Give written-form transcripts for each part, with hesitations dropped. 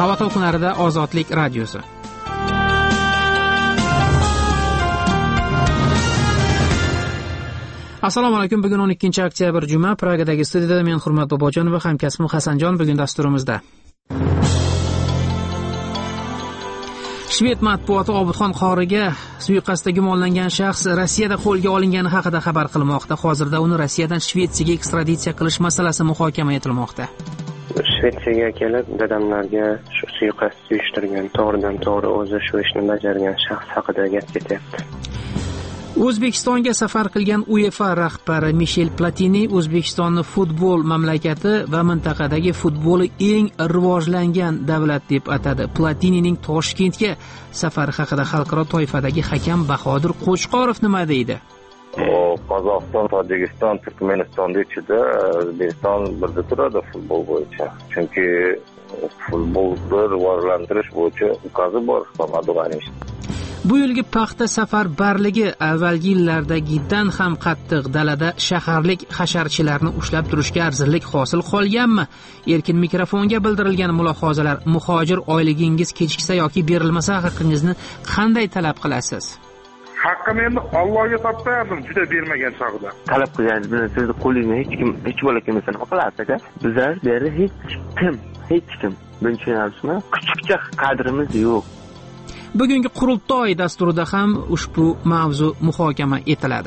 Havo to'lqinlarida Ozodlik radiosi. Assalomu alaykum. Bugun 12-oktyabr juma. Pragadagi studiyada men Hurmat Bobojon va hamkasbim Hasanjon bugun dasturimizda. Shved matbuoti Obidxon qoriga suiqasdda gumonlangan shaxs Rossiyada qo'lga olingani haqida xabar qilmoqda. Hozirda uni Rossiyadan Shvetsiyaga ekstraditsiya qilish masalasi muhokama etilmoqda. Shvetsiyaga kelib, dadamlarga shu suiqasd uyushtirgan, to'g'ridan to'g'ri o'zi shu ishni bajargan shaxs haqida gap ketyapti. O'zbekistonga safar qilgan UEFA rahbari Mishel Platini O'zbekistonni futbol mamlakati va mintaqadagi futboli eng rivojlangan davlat deb atadi. Platinining Toshkentga safari haqida xalqaro toifadagi hakam Bahodir Qo'chqorov nima deydi? Qozog'iston, Tojikiston, Turkmanistonda ichida O'zbekiston birda turadi futbol bo'yicha. Chunki futbolni rivojlantirish bo'yicha ukazi bor Samarqandda. Bu yilgi paxta safarbarligi avvalgi yillardagidan ham qattiq. Dalada shaharlik hasharchilarni ushlab turishga arzirlik hosil qolganmi? Erkin mikrofonga bildirilgan mulohazalar. Muhojir oyligingiz kechiksa yoki berilmasa haqqingizni qanday talab qilasiz? Haqqim endi Allohga toptirdim, juda bermagan chog'da. Talab qilgansiz, sizni qo'lingizdan hech bola kelmasa nima qilasiz-a? Bizlar bu yerda hech kim buni tushunasizmi? Kichikcha qadrimiz yo'q. Bugungi qurultoy dasturida ham ushbu mavzu muhokama etiladi.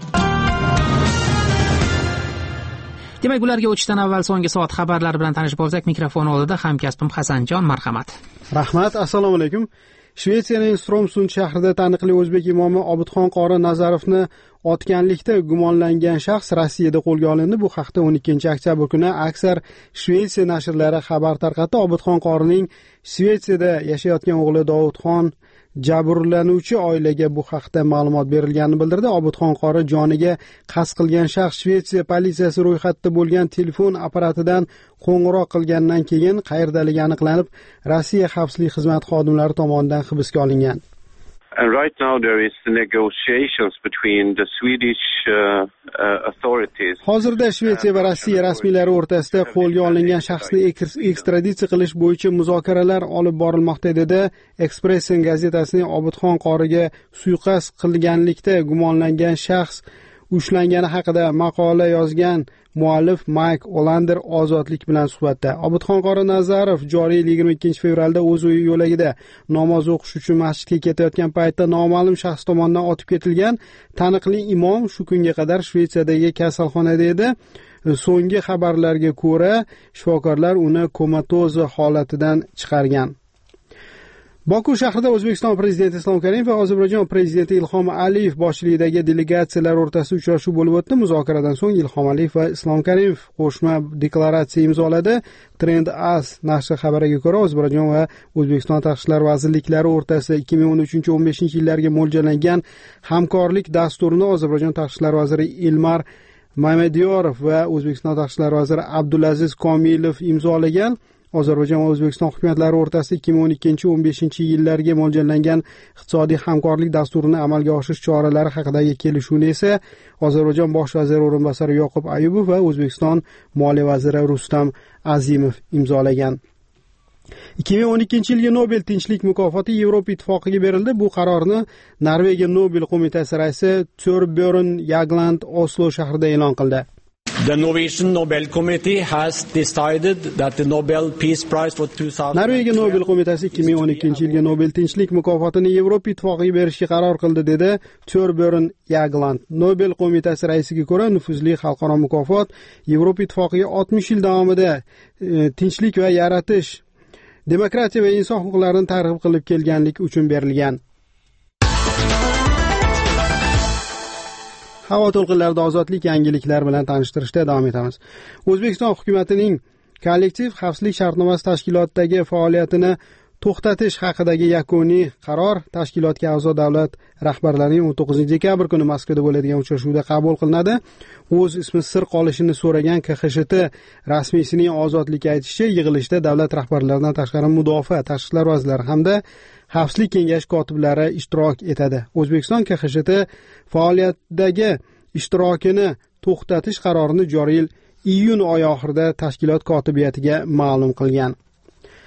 Demak, ularga o'tishdan avval so'nggi soat xabarlari bilan tanishib olsak, mikrofon oldida hamkasbim Hasanjon, marhamat. Rahmat, assalomu alaykum. Shvetsiyaning Stromsund shahrida taniqli o'zbek imomi Obidxon qori Nazarovni otganlikda gumonlangan shaxs Rossiyada qo'lga olindi. Bu haqda 12-oktyabr kuni aksar Shvetsiya nashrlari xabar tarqatdi. Obidxon qorining Shvetsiyada yashayotgan o'g'li Dovudxon jabrlanuvchi oilaga bu haqda ma'lumot berilganini bildirdi. Obidxon qori joniga qasd qilgan shaxs Shvetsiya politsiyasi ro'yxatida bo'lgan telefon apparatidan qo'ng'iroq qilgandan keyin qayerdaligi aniqlanib, Rossiya xavfsizlik xizmati xodimlari tomonidan hibsga olingan. And right now there is negotiations between the Swedish authorities. Hozirda Shvetsiya va Rossiya rasmiylari o'rtasida qo'lga olingan shaxsni ekstraditsiya qilish bo'yicha muzokaralar olib borilmoqda, dedi Expressen gazetasining Obidxon qoriga suiqasd qilganlikda gumonlangan shaxs ushlangani haqida maqola yozgan muallif Mike Olander Ozodlik bilan suhbatda. Obidxon qori Nazarov joriy yil 22-fevralda o'z uyi yo'lagida namoz o'qish uchun masjidga ketayotgan paytda noma'lum shaxs tomonidan otib ketilgan. Taniqli imom shu kunga qadar Shvetsiyadagi kasalxonada edi. So'nggi xabarlarga ko'ra, shifokorlar uni komatoz holatidan chiqargan. Boku shahrida O'zbekiston prezidenti Islom Karimov va Ozarbayjon prezidenti Ilhom Aliyev boshchiligidagi delegatsiyalar o'rtasida uchrashuv bo'lib o'tdi. Muzokaradan so'ng Ilhom Aliyev va Islom Karimov qo'shma deklaratsiya imzoladi. Trend As nashri xabariga ko'ra, Ozarbayjon va O'zbekiston tashqi ishlar vazirliklari o'rtasida 2013-15 yillarga mo'ljallangan hamkorlik dasturini Ozarbayjon tashqi ishlar vaziri Ilmar Mamediyorov va O'zbekiston tashqi ishlar vaziri Abdulaziz Komilov imzolagan. Ozarbayjon va O'zbekiston hukumatlari o'rtasida 2012-15 yillarga mo'ljallangan iqtisodiy hamkorlik dasturini amalga oshirish choralari haqidagi kelishuvni esa Ozarbayjon bosh vaziri o'rinbosari Yoqub Ayubov va O'zbekiston moliya vaziri Rustam Azimov imzolagan. 2012 yilgi Nobel tinchlik mukofoti Yevropa ittifoqiga berildi. Bu qarorni Norvegiya Nobel qo'mitasi raisi Thorbjørn Jagland Oslo shahrida e'lon qildi. The Norwegian Nobel Committee has decided that the Nobel Peace Prize for 2000 Norvegiya Nobel qo'mitasi 2012 yilgi Nobel tinchlik mukofotini Yevropa ittifoqiga berishga qaror qildi, dedi Thorbjørn Jagland. Nobel qo'mitasi raisiga ko'ra, nufuzli xalqaro mukofot Yevropa ittifoqiga 60 yil davomida tinchlik va yaratish, demokratiya va inson huquqlarini targ'ib qilib kelganlik uchun berilgan. Havo to'lqinlarida ozodlik yangiliklar bilan tanishtirishda davom etamiz. O'zbekiston hukumatining kollektiv xavfsizlik shartnomasi tashkilotidagi faoliyatini to'xtatish haqidagi yakuniy qaror tashkilotga a'zo davlat rahbarlarining 19 dekabr kuni Moskvada bo'ladigan uchrashuvda qabul qilinadi. O'z ismi sir qolishini so'ragan KXSHT rasmiysining Ozodlik aytishicha, yig'ilishda davlat rahbarlaridan tashqari mudofaa, tashqi ishlar vazirlari hamda Xavfsizlik kengashi kotiblari ishtirok etadi. O'zbekiston KXSHT faoliyatidagi ishtirokini to'xtatish qarorini joriy yil iyun oyi oxirida tashkilot kotibiyatiga ma'lum qilgan.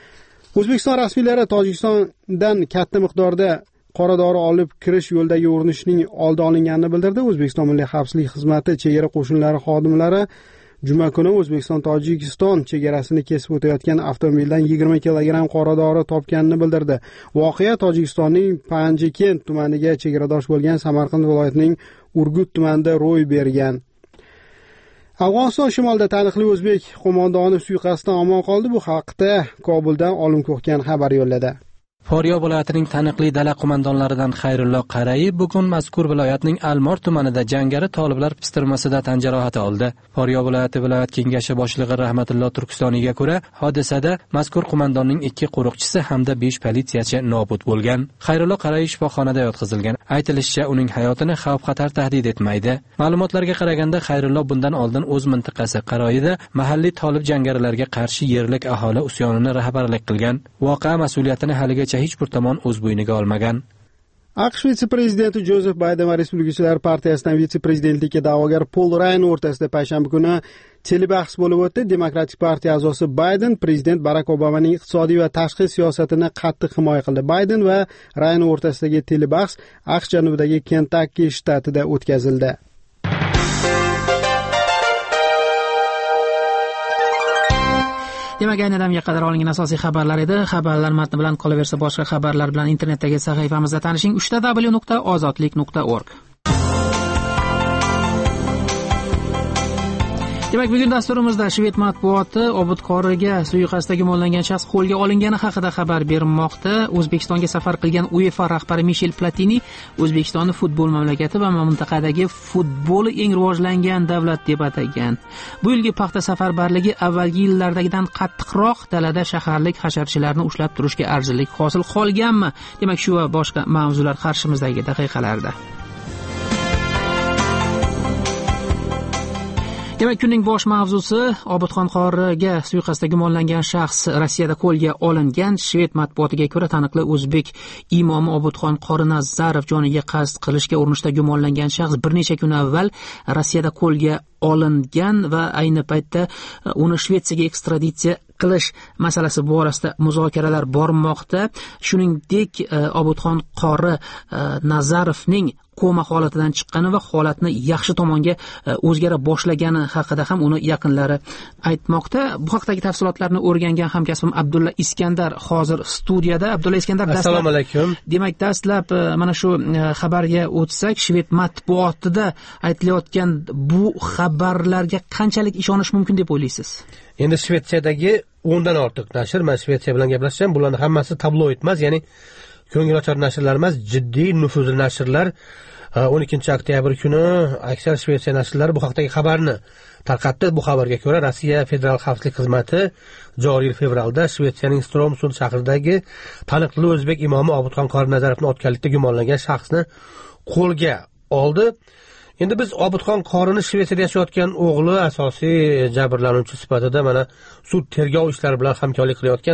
O'zbekiston rasmiylari Tojikistondan katta miqdorda qora dori olib kirish yo'lidagi urinishning oldi olinganini bildirdi. O'zbekiston Milliy xavfsizlik xizmati chegara qo'shinlari xodimlari juma kuni O'zbekiston-Tojikiston chegarasini kesib o'tayotgan avtomobildan 20 kilogramm qora dori topganini bildirdi. Voqea Tojikistonning Panjikent tumaniga chegaradosh bo'lgan Samarqand viloyatining Urgut tumanida ro'y bergan. Afg'oniston shimolida taniqli o'zbek qo'mondoni suiqasddan omon qoldi. Bu haqda Kobuldan Olim Ko'hgan xabar yo'lladi. Farg'ona viloyatining taniqli dala qo'mondonlaridan Xayrullo Qarayev bugun mazkur viloyatning Almor tumanida jangari toliblar pistirmasida tan jarohati oldi. Farg'ona viloyati viloyat kengashi boshlig'i Rahmatullo Turkistoniyga ko'ra, hodisada mazkur qo'mondonning 2 qo'riqchisi hamda 5 politsiyachi nobud bo'lgan. Xayrullo Qarayev shifoxonada yotqizilgan. Aytilishicha, uning hayotini xavf-xatar tahdid etmaydi. Ma'lumotlarga qaraganda, Xayrullo bundan oldin o'z mintaqasi Qaroyida mahalliy tolib jangarilarga qarshi yerlik aholi usyonini rahbarlik qilgan. Voqea mas'uliyatini haligacha hech bir tomon o'z bo'yniga olmagan. AQSh vitse-prezidenti Jozef Bayden va Respublikachilar partiyasidan vitse-prezidentlikka da'vogar Pol Rayan o'rtasida payshanba kuni telebahs bo'lib o'tdi. Demokratik partiya a'zosi Bayden prezident Barak Obamaning iqtisodiy va tashqi siyosatini qattiq himoya qildi. Bayden va Rayan o'rtasidagi telebahs AQSh janubidagi Kentakki shtatida o'tkazildi. Demak, ayni damga qadar olingan asosiy xabarlar edi. Xabarlar matni bilan qolaversa boshqa xabarlar bilan internetdagi sahifamizda tanishing. 3w.ozodlik.org. Demak, bugun dasturimizda Shved matbuoti Obod qoriga suiqasdga gumonlangan shaxs qo'lga olingani haqida xabar bermoqda. O'zbekistonga safar qilgan UEFA rahbari Michel Platini O'zbekistonni futbol mamlakati va mintaqadagi futboli eng rivojlangan davlat deb atagan. Bu yilgi paxta safarbarligi avvalgi yillardagidan qattiqroq dalada shaharlik hasharchilarni ushlab turishga arzirlik hosil qolganmi? Demak, shu va boshqa mavzular qarshimizdagi daqiqalarda. Demak, kunning bosh mavzusi Obodxon qoriga suiqasdda gumonlangan shaxs Rossiyada qo'lga olingan. Shved matbuotiga ko'ra, taniqli o'zbek imomi Obodxon qori Nazarov joniga qasd qilishga urinishda gumonlangan shaxs bir necha kun avval Rossiyada qo'lga olingan va ayni paytda uni Shvetsiyaga ekstraditsiya qilish masalasi borasida muzokaralar bormoqda. Shuningdek, Obodxon qori Nazarovning koma holatidan chiqqani va holatni yaxshi tomonga o'zgara boshlagani haqida ham uni yaqinlari aytmoqda. Bu haqdagi tafsilotlarni o'rgangan hamkasbim Abdulla Iskandar hozir studiyada. Abdulla Iskandar, assalomu alaykum. Demak, dastlab mana shu xabarga o'tsak, Shved matbuotida aytilayotgan bu xabarlarga qanchalik ishonish mumkin deb o'ylaysiz? Endi Shvetsiyadagi 10 dan ortiq nashr, men Shvetsiya bilan gaplashsam, bularning hammasi tabloid emas, ya'ni ko'ngilochar nashrlar emas, jiddiy nufuzli nashrlar. 12 oktyabr kuni aksar Shvetsiya nashrlari bu haqdagi xabarni tarqatdi. Bu xabarga ko'ra, Rossiya Federal xavfsizlik xizmati joriy yil fevralda Shvetsiyaning Stromsund shahridagi taniqli o'zbek imomi Obodxon qori Nazarovni otganlikda gumonlangan shaxsni qo'lga oldi. Endi biz Obodxon qorini Shvetsiyada yashayotgan o'g'li asosiy jabrlanuvchi sifatida mana sud tergov ishlari bilan hamkorlik qilayotgan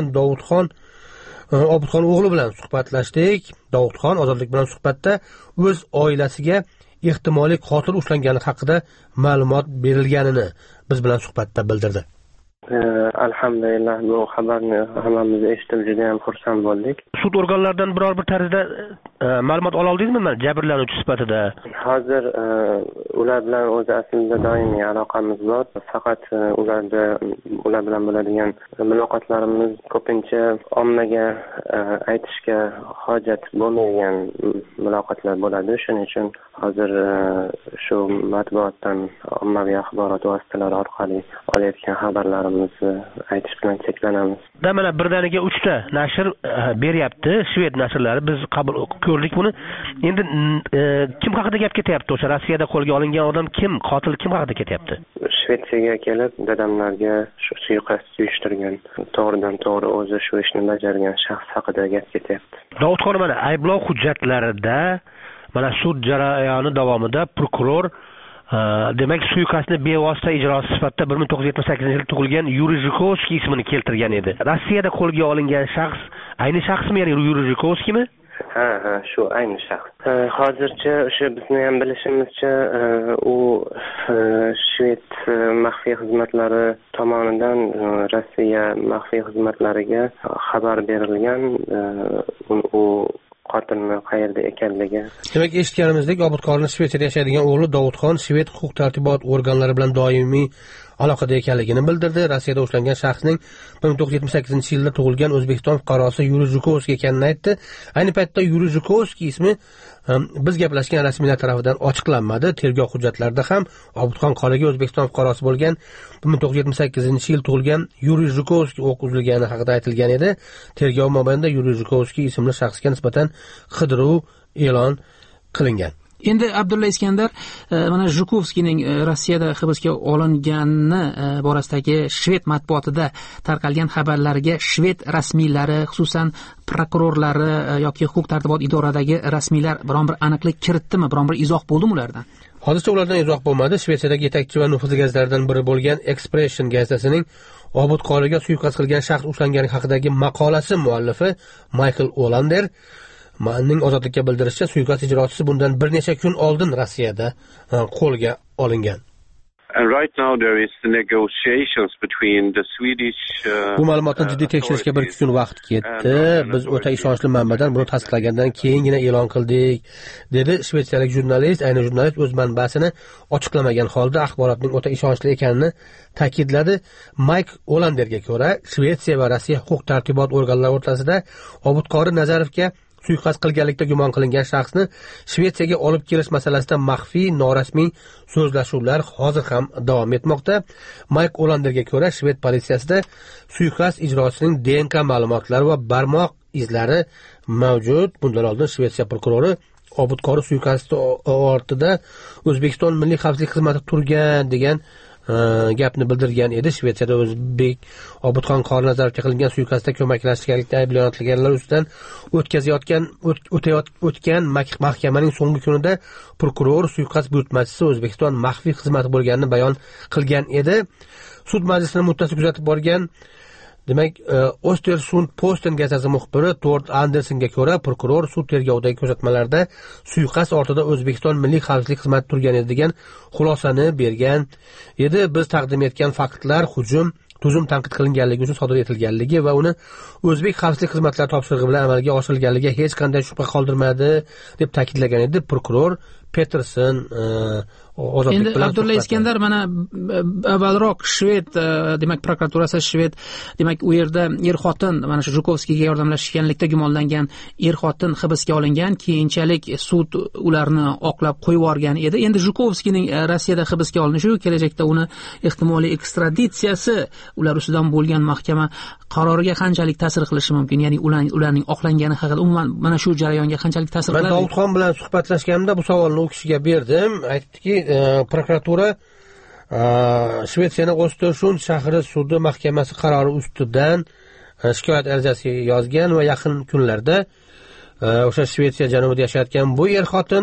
Obodxon o'g'li bilan suhbatlashdik. Davudxon ozodlik bilan suhbatda o'z oilasiga ehtimoliy qotil ushlangani haqida ma'lumot berilganini biz bilan suhbatda bildirdi. Alhamdulillah, bu xabarni hammamiz eshitib juda ham xursand bo'ldik. Sud organlaridan biror bir tarzda ma'lumot ola oldingizmi mana jabrlanuvchi sifatida? Hozir ular bilan o'zi aslida doimiy aloqamiz bor. Faqat ular bilan bo'ladigan muloqotlarimiz ko'pincha ommaga aytishga hojat bo'lmagan muloqotlar bo'ladi. Shuning uchun hozir shu matbuotdan, ommaviy axborot vositalari orqali olayotgan xabarlarimiz aytish bilan cheklanamiz. Mana birdaniga 3 ta nashr beryapti, Shved nashrlari. Biz qabul ko'rdik buni. Endi kim haqida gap ketyapti? O'sha Rossiyada qo'lga olingan odam kim? Qotil kim haqida ketyapti? Shvetsiyaga kelib, dadamlarga shu suiqasd uyushtirgan, to'g'ridan to'g'ri o'zi shu ishni bajargan shaxs haqida gap ketyapti. Davudxon, mana ayblov hujjatlarida mana sud jarayoni davomida prokuror demak suiqasdni bevosita ijrosi sifatida 1978-yilda tug'ilgan Yuriy Zhikovskiy ismini keltirgan edi. Rossiyada qo'lga olingan shaxs ayni shaxsmi, ya'ni Yuriy Zhikovskiymi? Ha, shu ayni shaxs. Hozircha o'sha bizni ham bilishimizcha u Shved maxfiy xizmatlari tomonidan Rossiya maxfiy xizmatlariga xabar berilgan, u qotilni qayerda ekanligi. Demak, eshitganimizdek, Obidxonning Shvetsiyada yashaydigan o'g'li Dovudxon Shved huquq-tartibot organlari bilan doimiy aloqada ekanligini bildirdi. Rossiyada ushlangan shaxsning 1978-yilda tug'ilgan O'zbekiston fuqarosi Yuriy Zhukovskiy ekanini aytdi. Ayni paytda Yuriy Zhukovskiy ismi biz gaplashgan rasmiylar tomonidan ochiqlanmadi. Tergov hujjatlarida ham Obidxon qoriga O'zbekiston fuqarosi bo'lgan 1978-yil tug'ilgan Yuriy Zhukovskiy o'q uzilgani haqida aytilgan edi. Tergov mobaynida Yuriy Zhukovskiy ismli shaxsga nisbatan qidiruv e'lon qilingan. Endi Abdulla Iskandar, mana Zhukovskiyning Rossiyada hibsga olingani borasidagi Shved matbuotida tarqalgan xabarlarga Shved rasmiylari, xususan prokurorlari yoki huquq-tartibot idoradagi rasmiylar biron bir aniqlik kiritdimi, biron bir izoh bo'ldimi ulardan? Hozircha ulardan izoh bo'lmadi. Shvetsiyadagi yetakchi va nufuzli gazetalardan biri bo'lgan Expression gazetasining Obidxonga suiqasd qilgan shaxs ushlangani haqidagi maqolasi muallifi Michael Olander ning ozodlikka bildirishicha, suiqasd ijrochisi bundan bir necha kun oldin Rossiyada qo'lga olingan. And right now there is negotiations between the Swedish Bu ma'lumotni jiddiy tekshirishga 1-2 kun vaqt ketdi. Biz o'ta ishonchli manbadan buni tasdiqlagandan keyingina e'lon qildik, dedi shvetsiyalik jurnalist. Ayni jurnalist o'z manbasini ochiqlamagan holda axborotning o'ta ishonchli ekanini ta'kidladi. Mike Olanderga ko'ra, Shvetsiya va Rossiya huquq-tartibot organlari o'rtasida Obidxon Nazarovga suiqasd qilganlikda gumon qilingan shaxsni Shvetsiyaga olib kelish masalasida maxfiy, norasmiy so'zlashuvlar hozir ham davom etmoqda. Mike Olanderga ko'ra, Shved politsiyasida suiqasd ijrochisining DNK ma'lumotlari va barmoq izlari mavjud. Bundan oldin Shvetsiya prokurori Obidxon suiqasdi ortida O'zbekiston Milliy xavfsizlik xizmati turgan degan gapni bildirgan edi. Shvetsiyada o'zbek Obidxon Qornazarovga qilingan suiqasdda ko'maklashganlikda ayblanayotganlar ustidan o'tgan mahkamaning so'nggi kunida prokuror suiqasd buyurtmachisi O'zbekiston maxfiy xizmati bo'lganini bayon qilgan edi. Sud majlisini muttasi kuzatib borgan, demak, Östersund Posten gazetasi muxbiri Tord Andersenga ko'ra, prokuror sud tergovidagi ko'rsatmalarda suiqasd ortida O'zbekiston Milliy xavfsizlik xizmati turgan edi degan xulosani bergan edi. Biz taqdim etgan faktlar tuzum tanqid qilinganligi uchun sodir etilganligi va uni o'zbek xavfsizlik xizmatlari topshirig'i bilan amalga oshirilganligiga hech qanday shubha qoldirmadi, deb ta'kidlagan edi prokuror Peterson. Endi Abdulla Iskandar, mana avvalroq Shved demak prokuraturasi Shved demak u yerda er-xotin mana shu Zhukovskiyga yordamlashganlikda gumonlangan er-xotin hibsga olingan, keyinchalik sud ularni oqlab qo'yib yuborgan edi. Endi Zhukovskiyning Rossiyada hibsga olinishi, kelajakda uni ehtimoliy ekstraditsiyasi ular ustidan bo'lgan mahkama qaroriga qanchalik ta'sir qilishi mumkin? Ya'ni ularning oqlangani haqida umuman mana shu jarayonga qanchalik ta'sir qiladi? Men Dovudxon bilan suhbatlashganimda bu savolni u kishiga berdim. Aytdiki, prokuratura Shvetsiyaning Östersund shahri sudi mahkamasi qarori ustidan shikoyat arizasi yozgan va yaqin kunlarda o'sha Shvetsiya janubida yashayotgan bu er-xotin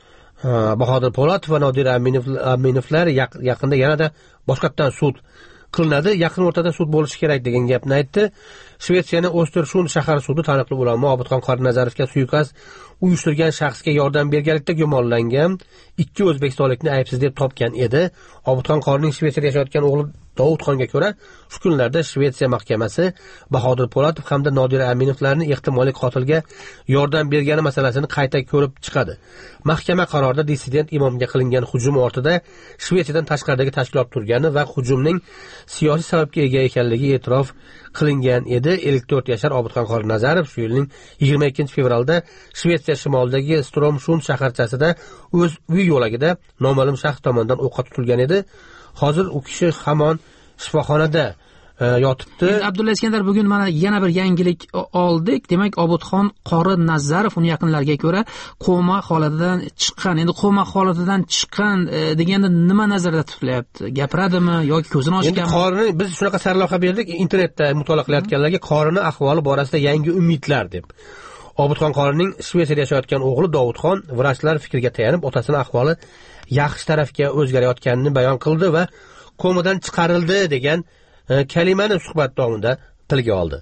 Bahodir Po'latov va Nodir Aminovlar yaqinda yanada boshqatdan sud qilinadi, yaqin o'rtada sud bo'lishi kerak degan gapni aytdi. Shvetsiyaning Östersund shahar sudi taniqli ulamo Obidxon Qornazarovga suiqasd uyushtirgan shaxsga yordam berganlikda gumonlangan 2 o'zbekistonlikni aybsiz deb topgan edi. Obidxon Qorning Shvetsiyada yashayotgan o'g'li Dovudxonga ko'ra, shu kunlarda Shvetsiya mahkamasi Bahodir Po'latov hamda Nodir Aminovlarning ehtimoliy qotilga yordam bergani masalasini qayta ko'rib chiqadi. Mahkama qarorida dissident imomga qilingan hujum ortida Shvetsiyadan tashqaridagi tashkilot turgani va hujumning siyosiy sababga ega ekanligi e'tirof qilingan edi. 54 yashar Obidxon Qornazarov shu yilning 22 fevralda Shvetsiya shimolidagi Stromsund shaharchasida o'z uy yo'lagida noma'lum shaxs tomonidan o'qqa tutilgan edi. Hozir u kishi hamon shifoxonada yotibdi. Abdulla Iskandar, bugun mana yana bir yangilik oldik. Demak, Obidxon Qornazarov uni yaqinlarga ko'ra koma holatidan chiqqan. Endi koma holatidan chiqqan deganda nima nazarda tutilyapti? Gapiradimi yoki ko'zini ochganmi? Endi qorini biz shunaqa sarlavha berdik internetda mutolaa qilayotganlarga, qorini ahvoli borasida yangi umidlar deb. Obidxon Qorning Shvetsiyada yashayotgan o'g'li Dovudxon vrachlar fikriga tayanib otasini ahvoli yaxshi tarafga o'zgarayotganini bayon qildi va komadan chiqarildi degan kalimani suhbat davomida tilga oldi.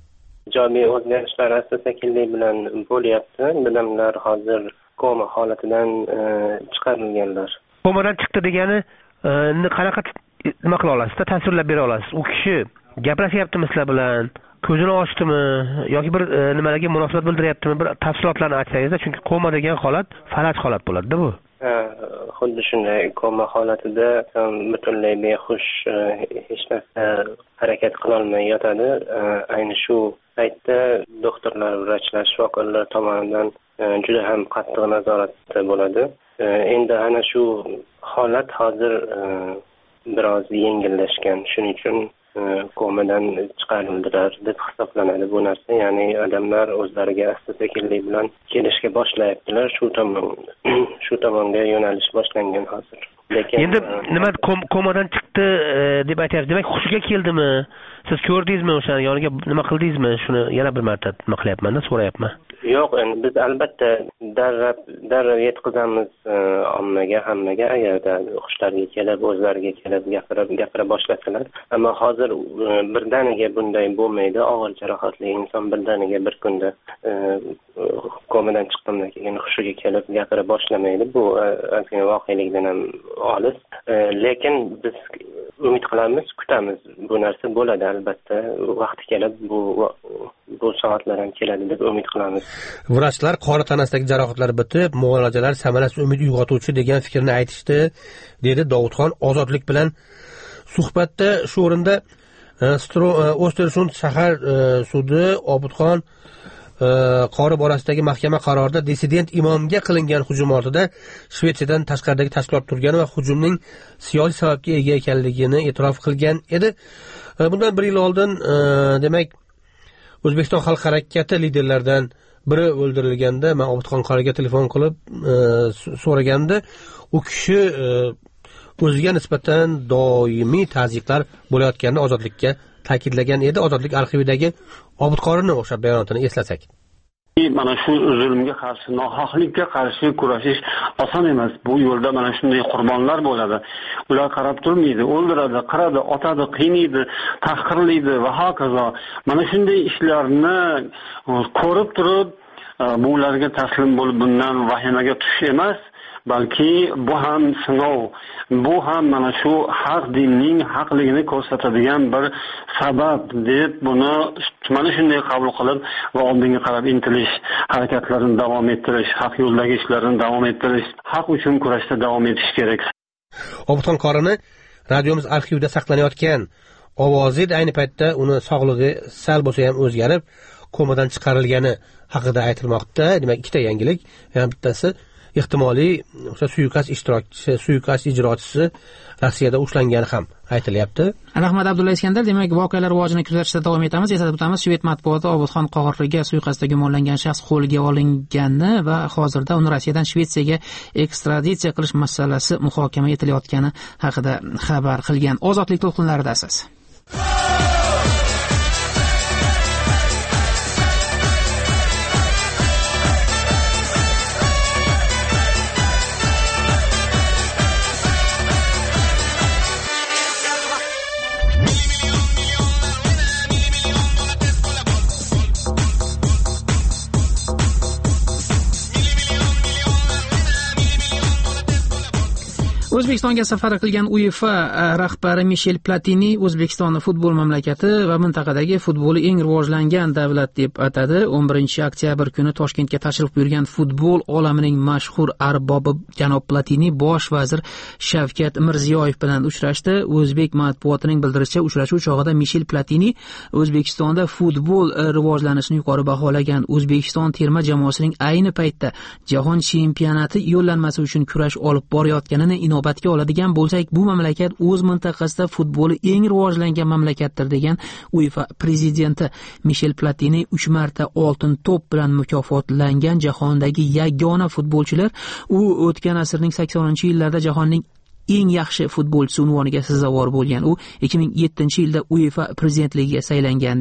ijobiy o'zgarishlar asta-sekinlik bilan bo'lyapti. Bilimlar hozir koma holatidan chiqarilganlar. Komadan chiqdi degani qanaqa nima qila olasiz? Tasvirlab bera olasiz? U kishi gaplashyaptimi sizlar bilan? Ko'zini ochdimi yoki bir nimalarga munosabat bildiryaptimi? Bir tafsilotlarni aytsangiz, chunki koma degan holat falaj holat bo'ladi-da bu. Xuddi shunday koma holatida butunlay behush, hech narsa harakat qila olmay yotadi. Ayni shu paytda doktorlar, vrachlar, shifokorlar tomonidan juda ham qattiq nazoratda bo'ladi. Endi ana shu holat hozir biroz yengillashgan. Shuning uchun komadan chiqarildilar deb hisoblanadi bu narsa. Ya'ni odamlar o'zlariga asta-sekinlik bilan kelishga boshlayaptilar. Shu tomonga yo'nalish boshlangan hozir. Lekin endi nima komadan chiqdi deb aytyapsiz. Demak, hushiga keldimi? Siz ko'rdingizmi o'shani, yoniga nima qildingizmi? Shuni yana bir marta nima qilyapman-da, so'rayapman. Yo'q, endi biz albatta darrov yetkazamiz hammaga agarda hushlariga kelib, o'zlariga kelib gapira boshlasalar. Ammo hozir birdaniga bunday bo'lmaydi. Og'ir jarohatli inson birdaniga bir kunda komadan chiqqandan keyin hushiga kelib gapira boshlamaydi. Bu ozgina voqelikdan ham olis. Lekin biz umid qilamiz, kutamiz. Bu narsa bo'ladi albatta. Vaqti kelib bu soatlar ham keladi deb umid qilamiz. Vrachlar qora tanasidagi jarohatlar bitib, muolajalar samarasiz umid uyg'otuvchi degan fikrni aytishdi, dedi Dovudxon Ozodlik bilan suhbatda. Shu o'rinda Ostersund shahar sudi Obidxon qori borasidagi mahkama qarorida dissident imomga qilingan hujum ortida Shvetsiyadan tashqaridagi tashkilot turgani va hujumning siyosiy sababga ega ekanligini e'tirof qilgan edi. Bundan bir yil oldin demak O'zbekiston xalq harakati liderlaridan biri o'ldirilganda men Obidxon qoriga telefon qilib so'raganda, u kishi o'ziga nisbatan doimiy ta'zyiqlar bo'layotganini Ozodlikka ta'kidlagan edi. Ozodlik arxividagi Obidqorini o'sha bayonotini eslasak. Mana shu zulmga qarshi, nohaqlikka qarshi kurashish oson emas. Bu yo'lda mana shunday qurbonlar bo'ladi. Ular qarab turmaydi, o'ldiradi, qiradi, otadi, qiynaydi, tahqirlaydi va hokazo. Mana shunday ishlarni ko'rib turib, bularga taslim bo'lib bundan vahimaga tushish emas, balki bu ham sinov, bu ham mana shu haq dinning haqligini ko'rsatadigan bir sabab deb buni mana shunday qabul qilib va oldinga qarab intilish harakatlarini davom ettirish, haq yo'ldagi ishlarini davom ettirish, haq uchun kurashda davom etish kerak. Obidxon qorini radiomiz arxivida saqlanayotgan ovozi ayni paytda uni sog'lig'i sal bo'lsa ham o'zgarib, komadan chiqarilgani haqida aytilmoqda. Demak, ikkita yangilik. Yana bittasi ehtimoliy o'sha suiqasd ijrochisi Rossiyada ushlangani ham aytilyapti. Rahmat Abdulla Iskandar. Demak, voqealar rivojini kuzatishda davom etamiz. Eslatib o'tamiz, Shved matbuoti Obidxon qoriga suiqasdda gumonlangan shaxs qo'lga olingani va hozirda uni Rossiyadan Shvetsiyaga ekstraditsiya qilish masalasi muhokama etilayotgani haqida xabar qilgan. Ozodlik to'lqinlaridasiz. O'zbekistonga safar qilgan UEFA rahbari Mishel Platini O'zbekistonni futbol mamlakati va mintaqadagi futboli eng rivojlangan davlat deb atadi. 11-oktyabr kuni Toshkentga tashrif buyurgan futbol olamining mashhur arbobi janob Platini bosh vazir Shavkat Mirziyoyev bilan uchrashdi. O'zbek matbuotining bildirishicha, uchrashuv chog'ida Mishel Platini O'zbekistonda futbol rivojlanishini yuqori baholagan. O'zbekiston terma jamoasining ayni paytda jahon chempionati yo'llanmasi uchun kurash olib borayotganini inobatga oladigan bo'lsak, bu mamlakat o'z mintaqasida futboli eng rivojlangan mamlakatdir degan UEFA prezidenti Mishel Platini 3 marta oltin to'p bilan mukofotlangan jahondagi yagona futbolchilar. U o'tgan asrning 80-yillarda jahonning eng yaxshi futbolchisi unvoniga sazovor bo'lgan. U 2007-yilda UEFA prezidentligiga saylangandi.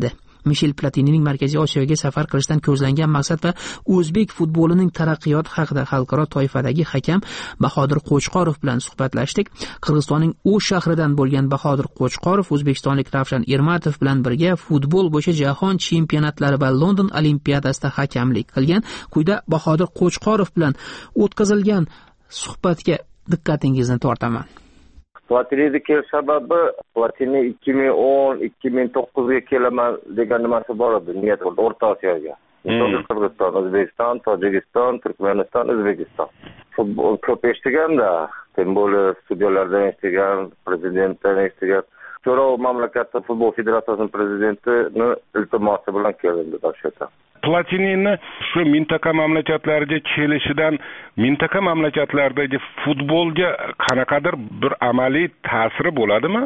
Mishel Platinining Markaziy Osiyoga safar qilishdan ko'zlangan maqsad va o'zbek futbolining taraqqiyoti haqida xalqaro toifadagi hakam Bahodir Qo'chqorov bilan suhbatlashdik. Qirg'izistonning O'sh shahridan bo'lgan Bahodir Qo'chqorov o'zbekistonlik Ravshan Ermatov bilan birga futbol bo'yicha jahon chempionatlari va London olimpiadasida hakamlik qilgan. Quyida Bahodir Qo'chqorov bilan o'tkazilgan suhbatga diqqatingizni tortaman. Platini'ga kelish sababi Platini 2010-2009ga kelaman degan nimasi bor edi, niyat bo'ldi O'rta Osiyoga. Qirg'iziston, O'zbekiston, Tojikiston, Turkmaniston, O'zbekiston. Futbol ko'p eshitganda, tем более studiyalardan eshitgan, prezidentdan eshitgan. So'rov mamlakatda futbol federatsiyasining prezidentini iltimosi bilan keldi Toshkentga. Platinini shu mintaqa mamlakatlariga kelishidan mintaqa mamlakatlardagi futbolga qanaqadir bir amaliy ta'siri bo'ladimi?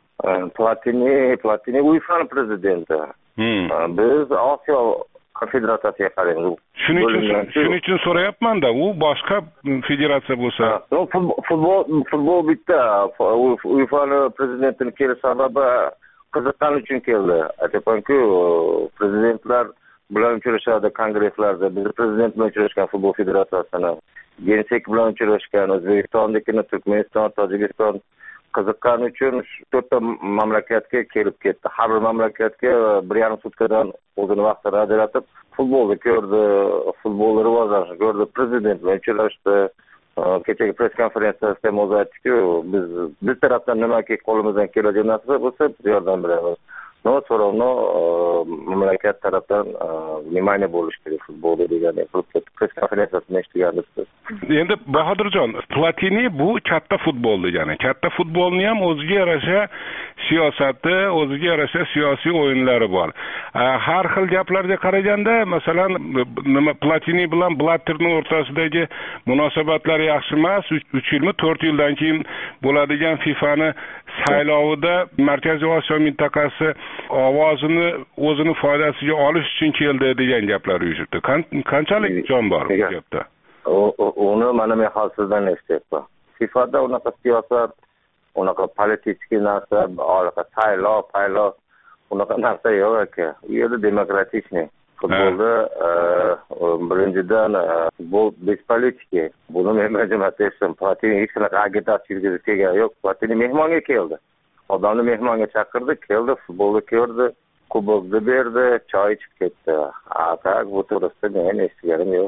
Platini UEFA prezidenti. Biz Osiyo konfederatsiyasiga qaraymiz. Shuning uchun so'rayapman-da, u boshqa federatsiya bo'lsa. Futbol bitta. UEFA prezidentini kelish sababi qiziqqani uchun keldi. Aytayapman-ku, prezidentlar bilan uchrashadi kongresslarda. Biz prezident bilan uchrashgan futbol federatsiyasini, Gensek bilan uchrashgan, O'zbekistondagini, Turkmaniston, Tojikiston qiziqqani uchun 4 ta mamlakatga kelib ketdi. Har bir mamlakatga 1,5 sutkadan o'zini vaqtini ajratib futbolni ko'rdi, futbolni rivojlanishini ko'rdi, prezident bilan uchrashdi. Kechagi press konferensiyasida ham o'zi aytdi-ku, biz tarafdan nimaki qo'limizdan keladigan narsa bo'lsa, biz yordam beramiz. So'rovni mamlakat tarafdan vнимание bo'lish kerak futbolda degan press konferensiyasini eshitganmiz. Endi Bahodirjon, Platini bu katta futbol degani. Katta futbolni ham o'ziga yarasha siyosati, o'ziga yarasha siyosiy o'yinlari bor. Har xil gaplarga qaraganda, masalan, Platini bilan Blatterning o'rtasidagi munosabatlar yaxshi emas. 3 yilmi 4 yildan keyin bo'ladigan FIFAning saylovida Markaziy Osiyo mintaqasi ovozini o'zini foydasiga olish uchun keldi degan gaplar yuribdi. Qanchalik jon bor bu gapda? Uni mana men xalqdan eshityapman. FIFAda unaqa siyosat, unaqa politik narsa, saylov, unaqa narsa yo'q aka. U yerda demokratичный. Futbolda birinchidan futbol bez politiki. Buni men majmuatda Platini hech qanaqa agitatsiya yurgizib kelgani yo'q. Platini mehmonga keldi. Odamni mehmonga chaqirdi, keldi, futbolni ko'rdi, kubokni berdi, choy ichib ketdi. Tak bu to'g'risida men eshitganim yo'q.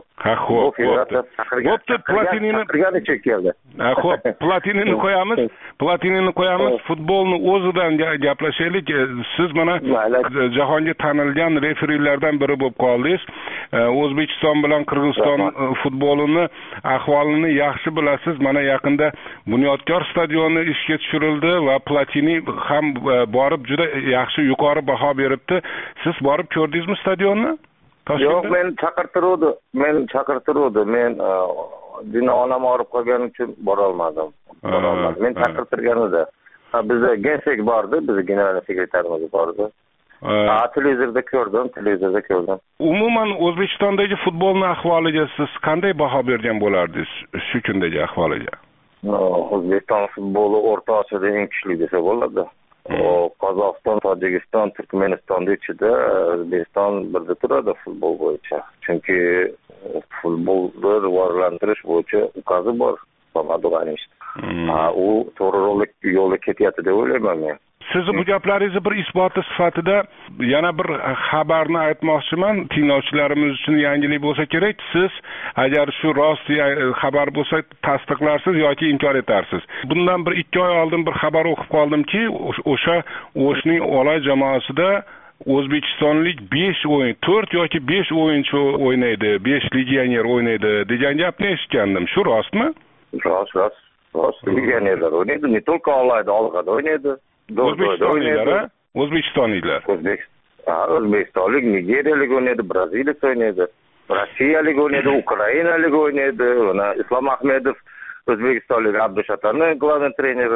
Bo'pti, Platinini keldi. Xo'p, Platinini qo'yamiz, futbolni o'zidan gaplashaylik. Siz mana jahonga tanilgan referilardan biri bo'lib qoldingiz. O'zbekiston bilan Qirg'iziston futbolini ahvolini yaxshi bilasiz. Mana yaqinda Bunyodkor stadioni ishga tushirildi va Platini ham borib juda yaxshi yuqori baho beribdi. Siz borib ko'rdingizmi stadionni? Yo'q, men chaqirtiruvdi. Men dini onam og'rib qolgani uchun bora olmadim. Men chaqirtirgan edi. Bizda Gensek bordi, bizning general sekretarimiz bordi. Televizorda ko'rdim. Umuman O'zbekistondagi futbolning ahvoliga siz qanday baho bergan bo'lardingiz shu kundagi ahvoliga? O'zbekiston futboli O'rta Osiyoda eng kuchli desa bo'ladi. Qozog'iston, Tojikiston, Turkmanistonning ichida O'zbekiston birda turadi futbol bo'yicha. Chunki futbolni rivojlantirish bo'yicha ukazi bor. U to'g'ri yo'lda ketyapti deb o'ylayman men. Siz bu gaplaringizni bir isboti sifatida yana bir xabarni aytmoqchiman. Tinglovchilarimiz uchun yangilik bo'lsa kerak. Siz agar shu rost xabar bo'lsa tasdiqlarsiz yoki inkor etarsiz. Bundan bir 2 oy oldin bir xabar o'qib qoldimki, o'sha O'shning olay jamoasida o'zbekistonlik 5 o'yin, 4 yoki 5 o'yinchi o'ynaydi, 5 legioner o'ynaydi degan gapni eshitgandim. Shu rostmi? Rost. Legionerlar o'ynaydi, ne только olayda, olg'ada o'ynaydi. O'zbekistonliklar. O'zbekistonlik, nigeriyalik o'ynaydi, braziliyalik o'ynaydi, rossiyalik o'ynaydi, ukrainalik o'ynaydi. Islom Ahmedov O'zbekistonlik Abdushatarning glавный treneri.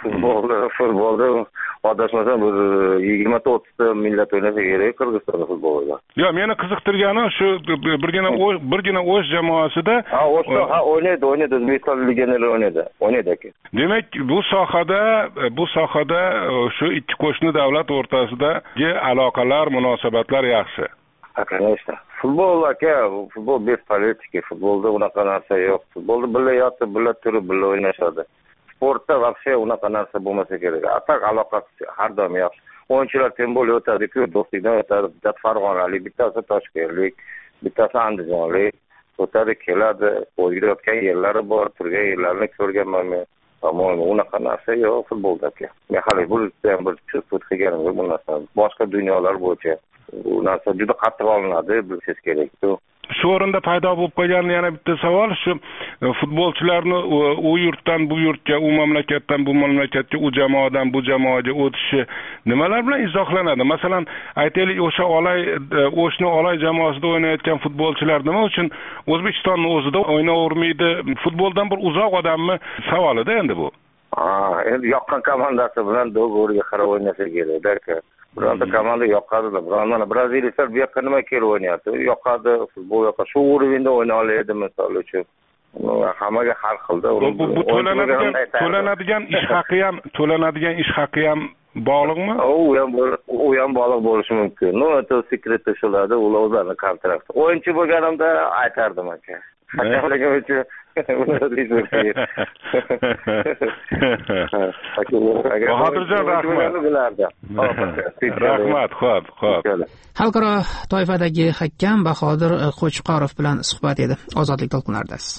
Futbolda adashmasam bir 20-30 millat o'ynasa kerak Qirg'izistonda futbolda. Yo, meni qiziqtirgani shu birgina o'z jamoasida o'ynaydi, O'zbekiston legionerlari o'ynaydi aka. Demak, bu sohada shu ikki qo'shni davlat o'rtasidagi aloqalar, munosabatlar yaxshi. Конечно. Futbol bez politika. Futbolda unaqa narsa yo'q. Futbolda birga yotib, birga turib, birga o'ynashadi. Sportda вообще unaqa narsa bo'lmasa kerak. Atak aloqasi har doim yaxshi. O'yinchilar teng bo'lib o'tadi-ku, do'stlikdan o'tadi. Bittasi Farg'onalik, bittasi Toshkentlik, bittasi Andijonlik. O'tadi, keladi, o'ylayotgan yerlari bor, turgan yerlarni ko'rganman men. Ammo unaqa narsa yo'q futbolda. Men hali bu ham bir chut qilganim yo'q bu narsa. Boshqa dunyolar bo'yicha bu narsa juda qattiq olinadi, bilishingiz kerak-ku. Shu o'rinda paydo bo'lib qolgan yana bitta savol, shu futbolchilarni u yurtdan bu yurtga, u mamlakatdan bu mamlakatga, u jamoadan bu jamoaga o'tishi nimalar bilan izohlanadi? Masalan, aytaylik, o'sha O'shni Olay jamoasida o'ynayotgan futbolchilar nima uchun O'zbekistonning o'zida o'ynavermaydi? Futboldan bir uzoq odammi savolida endi bu. Endi yoqqan komandasi bilan do'g'riga qarab o'ynasa kerak-da. Bironta komanda yoqqadida, mana braziliylar bu yoqqa nima kelib o'ynayapti? Yoqqadi, futbol yoqqa shu o'rinda o'ynay oladi misol uchun. Hammaga har xilda. Bu to'lanadigan ish haqi ham bog'liqmi? U ham bog'liq bo'lishi mumkin. To sekret shularda ular o'zlarining kontrakti. O'yinchi bo'lganimda aytardim aka. Hakamlarga uchun Bahodirjon, rahmat. Xo'p. Xalqaro toifadagi hakam Bahodir Qo'chqorov bilan suhbat edi. Ozodlik to'lqinlaridasiz.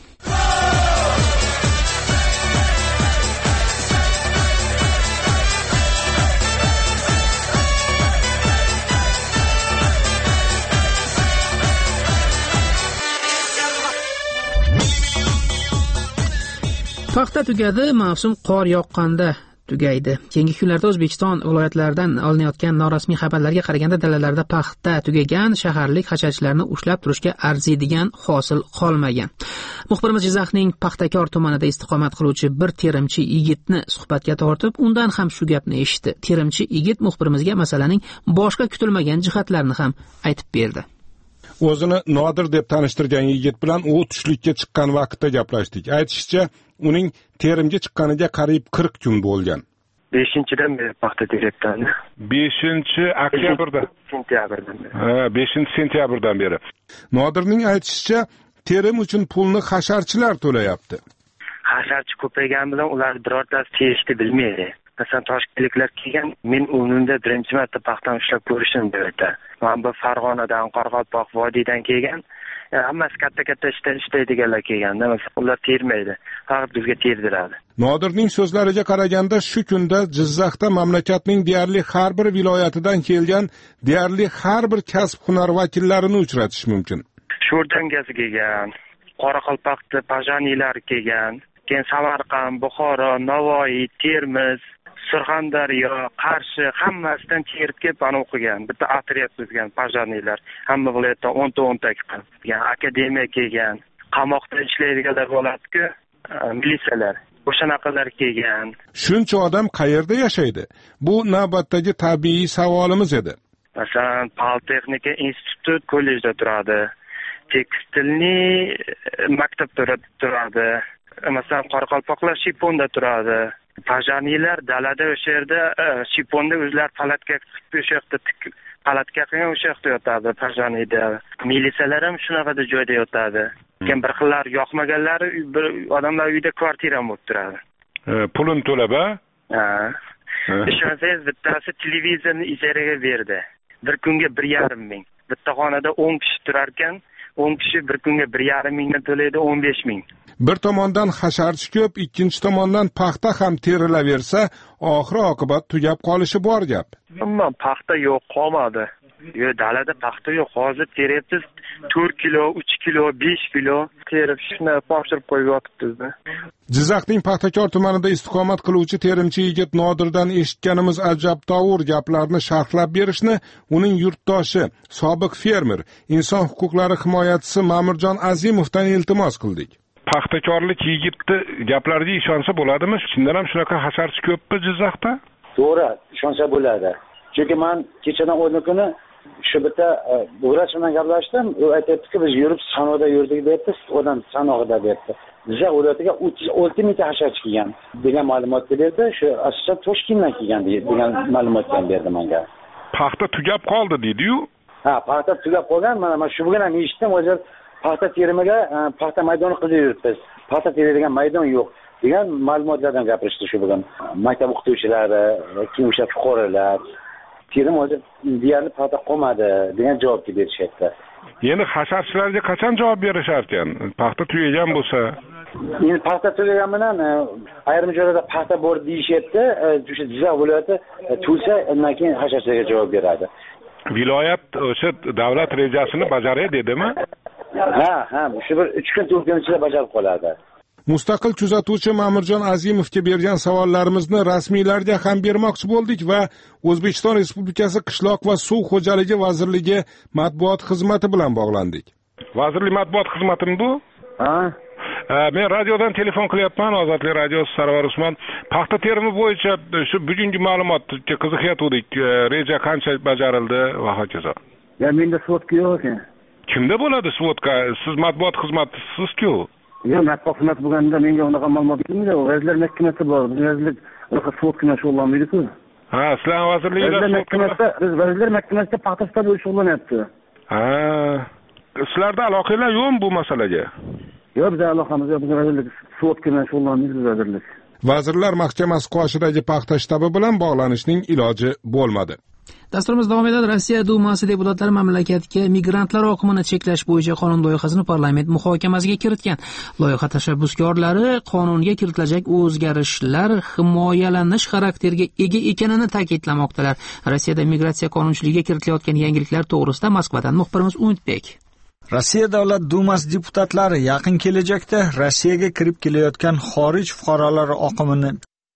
Paxta tugadi, mavsum qor yoqqanda tugaydi. Keyingi kunlarda O'zbekiston viloyatlaridan olinayotgan norasmiy xabarlarga qaraganda dalalarda paxta tugagan, shaharlik hasharchilarni ushlab turishga arziydigan hosil qolmagan. Muxbirimiz Jizzaxning Paxtakor tumanida istiqomat qiluvchi bir terimchi yigitni suhbatga tortib, undan ham shu gapni eshitdi. Terimchi yigit muxbirimizga masalaning boshqa kutilmagan jihatlarini ham aytib berdi. O'zini Nodir deb tanishtirgan yigit bilan u tushlikka chiqqan vaqtda gaplashdik. Aytishicha, uning terimga chiqqaniga qariyb 40 kun bo'lgan. 5-dan beri paxta teryapman. 5-oktyabrdan. Sentyabrdan beri. 5-sentyabrdan beri. Nodirning aytishicha, terim uchun pulni hasharchilar to'layapti. Hasharchi ko'paygan bilan ular birortasi terishni bilmaydi. Masalan, toshkentliklar kelgan, men umumda birinchi marta paxtani ushlab ko'rishim deyapti. Men bu Farg'onadan, Qoraqalpoq vodiydan kelgan, hammasi katta ishlaydiganlar kelganda, ular termaydi. Faqat bizga terdiradi. Nodirning so'zlariga qaraganda, shu kunda Jizzaxda mamlakatning deyarli har bir viloyatidan kelgan, deyarli har bir kasb-hunar vakillarini uchratish mumkin. Sho'rdangazi kelgan, Qoraqalpoqda pajaniylar kelgan, keyin Samarqand, Buxoro, Navoiy, Termiz, Surxondaryo, Qarshi hammasidan terib kelib ana o'qigan. Bitta otryad tuzgan pajaniylar. Hamma viloyatdan 10ta kelgan. Akademiya kelgan. Qamoqda ishlaydiganlar bo'ladi-ku, militsiyalar. O'shanaqalar kelgan. Shuncha odam qayerda yashaydi? Bu navbatdagi tabiiy savolimiz edi. Masalan, Politexnika instituti kollejda turadi. Tekstilniy maktabda turadi. Masalan, Qoraqalpoqlar Shiponda turadi. Pajaniylar dalada o'sha yerda Shiponda o'zlari palatka qilib o'sha yerda palatka qilgan o'sha yerda yotadi pajaniyda. Militsiyalar ham shunaqada joyda yotadi. Lekin bir xillar yoqmaganlari odamlar uyda kvartira bo'lib turadi. Pulini to'lab-a? Ishonsangiz, bittasi televizorni ijaraga berdi. Bir kunga 1,5 ming. Bitta xonada 10 kishi turar ekan, 10 kishi bir kunga 1,5 mingdan to'laydi, 15 ming. Bir tomondan hasharchi ko'p, ikkinchi tomondan paxta ham terilaversa, oxiri oqibat tugab qolishi bor gap. Ammo paxta yo'q, qolmadi. Dalada paxta yo'q. Hozir teryapsiz 4 kilo, 3 kilo, 5 kilo terib shuni topshirib qo'yib yotibmiz. Jizzaxning Paxtakor tumanida istiqomat qiluvchi terimchi yigit Nodirdan eshitganimiz ajabtovur gaplarni sharhlab berishni uning yurtdoshi, sobiq fermer, inson huquqlari himoyachisi Ma'murjon Azimovdan iltimos qildik. paxtakorlik yigitni gaplariga ishonsa bo'ladimi? Chindan ham shunaqa hasharchi ko'pmi Jizzaxda? To'g'ri, ishonsa bo'ladi. Chunki men kechadan o'tgan kuni shu bitta vrach bilan gaplashdim. U aytibdi-ki, biz yurib sanoqda yurdik debdi, odam sanoqda debdi. Jizzax viloyatiga 36 ming hasharchi kelgan degan ma'lumotni berdi. Shu asosan Toshkentdan kelgan degan ma'lumotni berdi menga. Paxta tugab qoldi deydi-yu. Ha, paxta tugab qolgan. Men shu bilan ham eshitdim, o'zi paxta terimiga paxta maydoni qilib yuribmiz. Paxta teradigan maydon yo'q degan ma'lumotlardan gapirishdi shu bilan. Maktab o'qituvchilari, keyin o'sha fuqarolar terim o'zi deyarli paxta qolmadi degan javobni berishyapti. Endi hasharchilarga qachon javob berishar ekan? Paxta tugagan bo'lsa, endi paxta tugagan bilan ayrim joylarda paxta bor deyishyapti. O'sha Jizzax viloyati tulsa, undan keyin hasharchilarga javob beradi. Viloyat o'sha davlat rejasini bajaray dedimi? Ha, shu bir 3 kun 4 kun ichida bajarib qoladi. Mustaqil kuzatuvchi Ma'murjon Azimovga bergan savollarimizni rasmiylarga ham bermoqchi bo'ldik va O'zbekiston Respublikasi Qishloq va suv xo'jaligi vazirligi matbuot xizmati bilan bog'landik. Vazirlik matbuot xizmatimi bu? Ha. Men radiodan telefon qilyapman, Ozodlik radiosi Sarvar Usmon. Paxta terimi bo'yicha shu bugungi ma'lumotga qiziqayotgandik. Reja qancha bajarildi va hokazo. Menda svotka yo'q ekan. Kimda bo'ladi svotka? Siz matbuot xizmatisiz-ku. Yo'q, matbuot xizmati bo'lganda menga unaqa ma'lumot kelmaydi. Vazirlar mahkamasi bor. Vazirlik unaqa svotka bilan shug'ullanmaydi-ku. Ha, sizlar vazirligida Vazirlar mahkamasida paxta bilan shug'ullanyapti. Ha. Sizlarda aloqalar yo'qmi bu masalaga? Yo'q, bizda aloqamiz yo'q. Vazirlik svotka bilan shug'ullanmaydi vazirlik. Vazirlar Mahkamasi qoshidagi paxta shtabi bilan bog'lanishning iloji bo'lmadi. Dasturimiz davom etadi. Rossiya Dumasi deputatlari mamlakatga migrantlar oqimini cheklash bo'yicha qonun loyihasini parlament muhokamasiga kiritgan. Loyiha tashabbuskorlari qonunga kiritilajak o'zgarishlar himoyalanish xarakteriga ega ekanini ta'kidlamoqdalar. Rossiyada migratsiya qonunchiligiga kiritilayotgan yangiliklar to'g'risida Moskvadan muxbirimiz Umidbek. Rossiya Davlat Dumasi deputatlari yaqin kelajakda Rossiyaga kirib kelayotgan xorij fuqarolari oqimini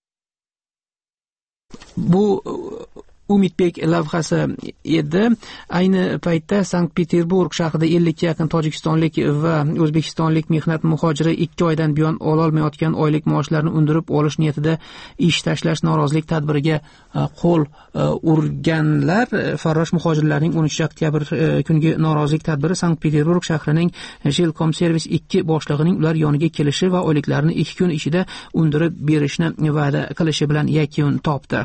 bu Umidbek lavhasi edi. Ayni paytda Sankt-Peterburg shahrida 50 ga yaqin tojikistonlik va o'zbekistonlik mehnat muhojiri 2 oydan buyon ololmayotgan oylik maoshlarini undirib olish niyatida ish tashlash norozilik tadbiriga qo'l urganlar. Farrosh muhojirlarning 13 oktyabr kungi norozilik tadbiri Sankt-Peterburg shahrining Jilkom Servis 2 boshlig'ining ular yoniga kelishi va oyliklarini 2 kun ichida undirib berishni va'da qilishi bilan yakun topdi.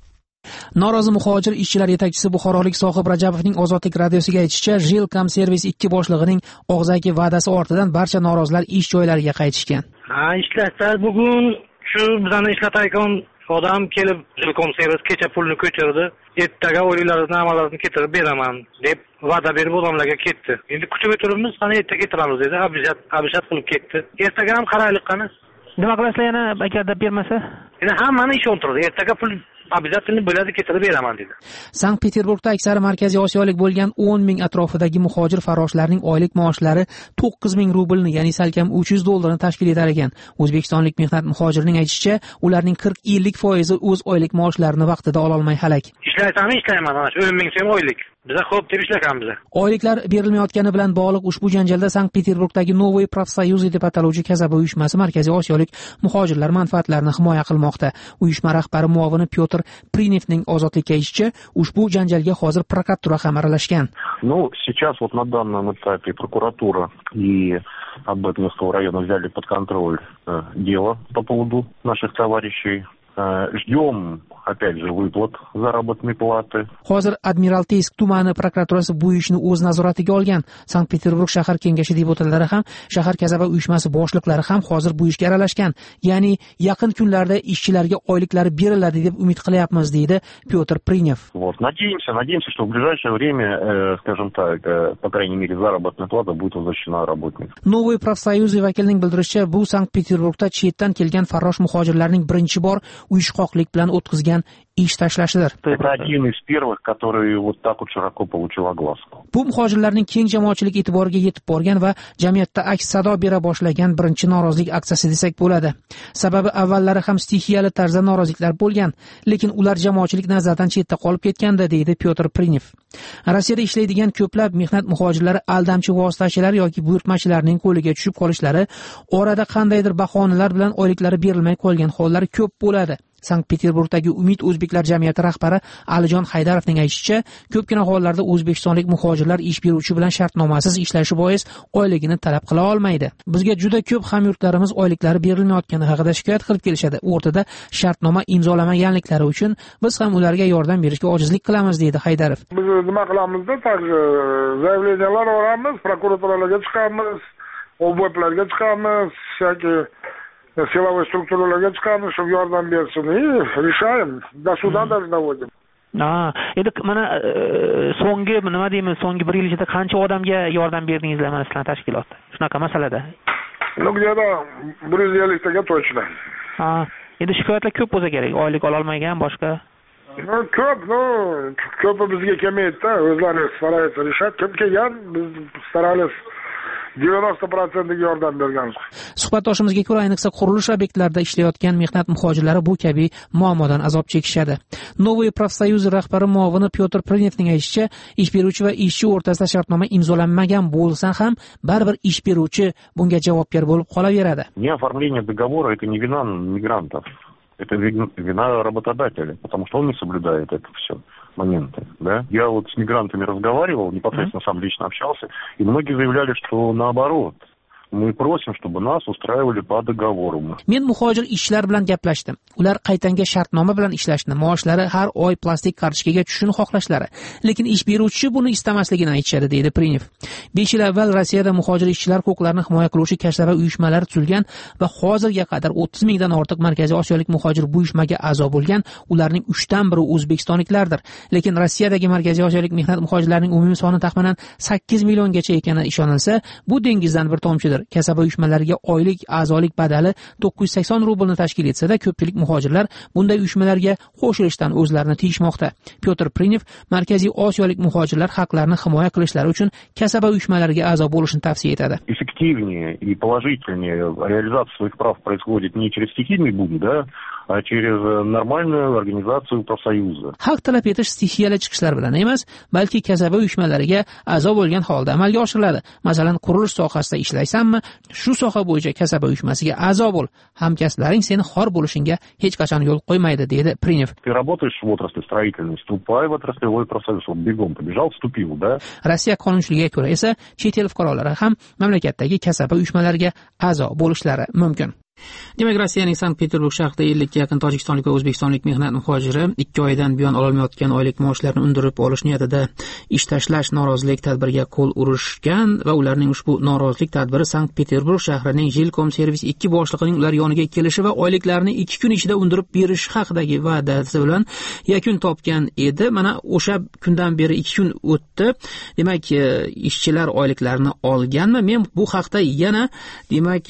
Norozi muhojir ishchilar yetakchisi buxorolik Sohib Rajabovning Ozodlik radiosiga aytishicha, Jilkom Servis 2 boshlig'ining og'zaki va'dasi ortidan barcha norozilar ish joylariga qaytishgan. Ishlatsa bugun shu bizani ishlatayotgan odam kelib Jilkom Servis kecha pulni ko'chirdi. Ertaga oyliklarini amallarini keltirib beraman deb va'da berib odamlarga ketdi. Endi kutib o'tiribmiz, qani ertaga keltiramiz dedi. Abishat qilib ketdi. Ertaga ham qaraylik qani. Nima qilasizlar yana agarda bermasa? Endi hammani ishontirdi. Ertaga pul обязательно bo'ladi, ketirib beraman dedi. Sankt-Peterburgda aksari markaziy osiyolik bo'lgan 10 ming atrofidagi muhojir farroshlarning oylik maoshlari 9 ming rublni, ya'ni salkam 300 dollarni tashkil etar ekan. O'zbekistonlik mehnat muhojirining aytishicha, ularning 40-50% o'z oylik maoshlarini vaqtida ola olmay halak. Ishlaysanmi, ishlayman, mana 10 ming so'm oylik. Biza xo'p deb ishlaganmiz. Oyliklar berilmayotgani bilan bog'liq ushbu janjalda Sankt-Peterburgdagi Novoy Profsoyuzi deb ataluvchi kasaba uyushmasi markaziy osiyolik muhojirlar manfaatlarini himoya qilmoqda. Uyushma rahbari muovini Pyotr Prinevning ozodlikka aytishicha, ushbu janjalga hozir prokuratura ham aralashgan. Сейчас вот на данном этапе прокуратура и Аббатинского района взяли под контроль дело по поводу наших товарищей. Ждем, опять же, выплат заработной платы. Hozir Admiralteysk tumani prokuraturasi bu ishni o'z nazoratiga olgan. Sankt-Peterburg shahar kengashi deputatlari ham, shahar kasaba uyushmasi boshliqlari ham hozir bu ishga aralashgan. Ya'ni yaqin kunlarda ishchilarga oyliklari beriladi deb umid qilyapmiz, deydi Pyotr Prinev. Вот, надеемся, что в ближайшее время, скажем так, по крайней мере, заработная плата будет возвращена работникам. Novoy Profsoyuzi vakilining bildirishicha, bu Sankt-Peterburgda chetdan kelgan farrosh muhojirlarning birinchi bor uyushqoqlik bilan o'tkazgan qilgan ish tashlashidir. Это один из первых, который вот так вот широко получил огласку. Bu muhojirlarning keng jamoatchilik e'tiboriga yetib borgan va jamiyatda aks sado bera boshlagan birinchi norozilik aksiyasi desak bo'ladi. Sababi avvallari ham stixiyali tarzda noroziliklar bo'lgan, lekin ular jamoatchilik nazaridan chetda qolib ketgandi, deydi Pyotr Prinev. Rossiyada ishlaydigan ko'plab mehnat muhojirlari aldamchi vositachilar yoki buyurtmachilarning qo'liga tushib qolishlari, orada qandaydir bahonalar bilan oyliklari berilmay qolgan hollari ko'p bo'ladi. Sankt-Peterburgdagi Umid o'zbeklar jamiyati rahbari Alijon Haydarovning aytishicha, ko'pgina hollarda o'zbekistonlik muhojirlar ish beruvchi bilan shartnomasiz ishlashi bois oyligini talab qila olmaydi. Bizga juda ko'p hamyurtlarimiz oyliklari berilmayotgani haqida shikoyat qilib kelishadi. O'rtada shartnoma imzolamaganliklari uchun biz ham ularga yordam berishga ojizlik qilamiz, deydi Haydarov. Biz nima qilamizda, zaявлениялар olamiz, prokuraturalarga chiqamiz, OBPlarga chiqamiz, yoki силовой структураларga chiqamiz, shu yordam bersin, решаем, до суда даже доводим. Endi mana so'nggi nima deymiz, so'nggi 1 yil ichida qancha odamga yordam berdingizlar mana sizlar tashkilotda? Shunaqa masalada. Ну, где-то 150 taga точно. Endi shikoyatlar ko'p bo'lsa kerak, oylik ola olmagan boshqa. Ko'pi bizga kelmaydi-da, o'zlari starаются решать. Kim kelgan, biz starались 90% yordam berganmiz. Suhbatdoshimizga ko'ra, ayniqsa qurilish obyektlarida ishlayotgan mehnat muhojirlari bu kabi muammodan azob chekishadi. Новый профсоюз rahbari muovini Pyotr Prinevning aytishicha, ish beruvchi va ishchi o'rtasida shartnoma imzolanmagan bo'lsa ham, baribir ish beruvchi bunga javobgar bo'lib qolaveradi. Неоформление договора это не вина мигрантов. Это вина работодателя, потому что он не соблюдает это все моменты, да. Я вот с мигрантами разговаривал, непосредственно сам лично общался, и многие заявляли, что наоборот. Мы просим, чтобы нас устраивали по договору. Men muhojir ishchilar bilan gaplashdim. Ular qaytanga shartnoma bilan ishlashni, maoshlari har oy plastik kartochkaga tushishini xohlashlari, lekin ish beruvchi buni istamasligini aytishadi, deydi Prinev. 5 yil avval Rossiyada muhojir ishchilar huquqlarini himoya qiluvchi kasaba uyushmalari tuzilgan va hozirga qadar 30 mingdan ortiq Markaziy Osiyolik muhojir bu uyushmaga a'zo bo'lgan. Ularning 3dan biri o'zbekistonliklardir. Lekin Rossiyadagi Markaziy Osiyolik mehnat muhojirlarining umumiy soni taxminan 8 milliongacha ekani ishonilsa, bu dengizdan bir tomchidir. Kasaba uyushmalariga oylik a'zolik badali 980 rublni tashkil etsa-da, ko'pchilik muhojirlar bunday uyushmalarga qo'shilishdan o'zlarini tiyishmoqda. Pyotr Prinev Markaziy Osiyolik muhojirlar haqlarini himoya qilishlari uchun kasaba uyushmalariga a'zo bo'lishni tavsiya etadi. Эффективнее и положительнее реализация своих прав происходит не через стихийный бунт, да, а через нормальную организацию профсоюза. Haq talab etish stixiyali chiqishlar bilan emas, balki kasaba uyushmalariga a'zo bo'lgan holda amalga oshiriladi. Masalan, qurilish sohasida ishlaysanmi, shu soha bo'yicha kasaba uyushmasiga a'zo bo'l. Hamkasblaring seni xor bo'lishingga hech qachon yo'l qo'ymaydi, deydi Prinev. Ты работаешь в отрасли строительной, вступай в отраслевой профсоюз. Вот бегом побежал, вступил, да? Rossiya qonunchiligiga ko'ra esa chet el fuqarolari ham mamlakatdagi kasaba uyushmalariga a'zo bo'lishlari mumkin. Demak, Rossiyaning Sankt-Peterburg shahrida 50 ga yaqin tojikistonlik va o'zbekistonlik mehnat muhojiri 2 oydan buyon ololmayotgan oylik maoshlarini undirib olish niyatida ish tashlash norozilik tadbiriga qo'l urishgan va ularning ushbu norozilik tadbiri Sankt-Peterburg shahrining Jilkom Servis 2 boshlig'ining ular yoniga kelishi va oyliklarini 2 kun ichida undirib berish haqidagi va'dasi bilan yakun topgan edi. Mana o'sha kundan beri 2 kun o'tdi. Demak, ishchilar oyliklarini olganmi? Men bu haqda yana demak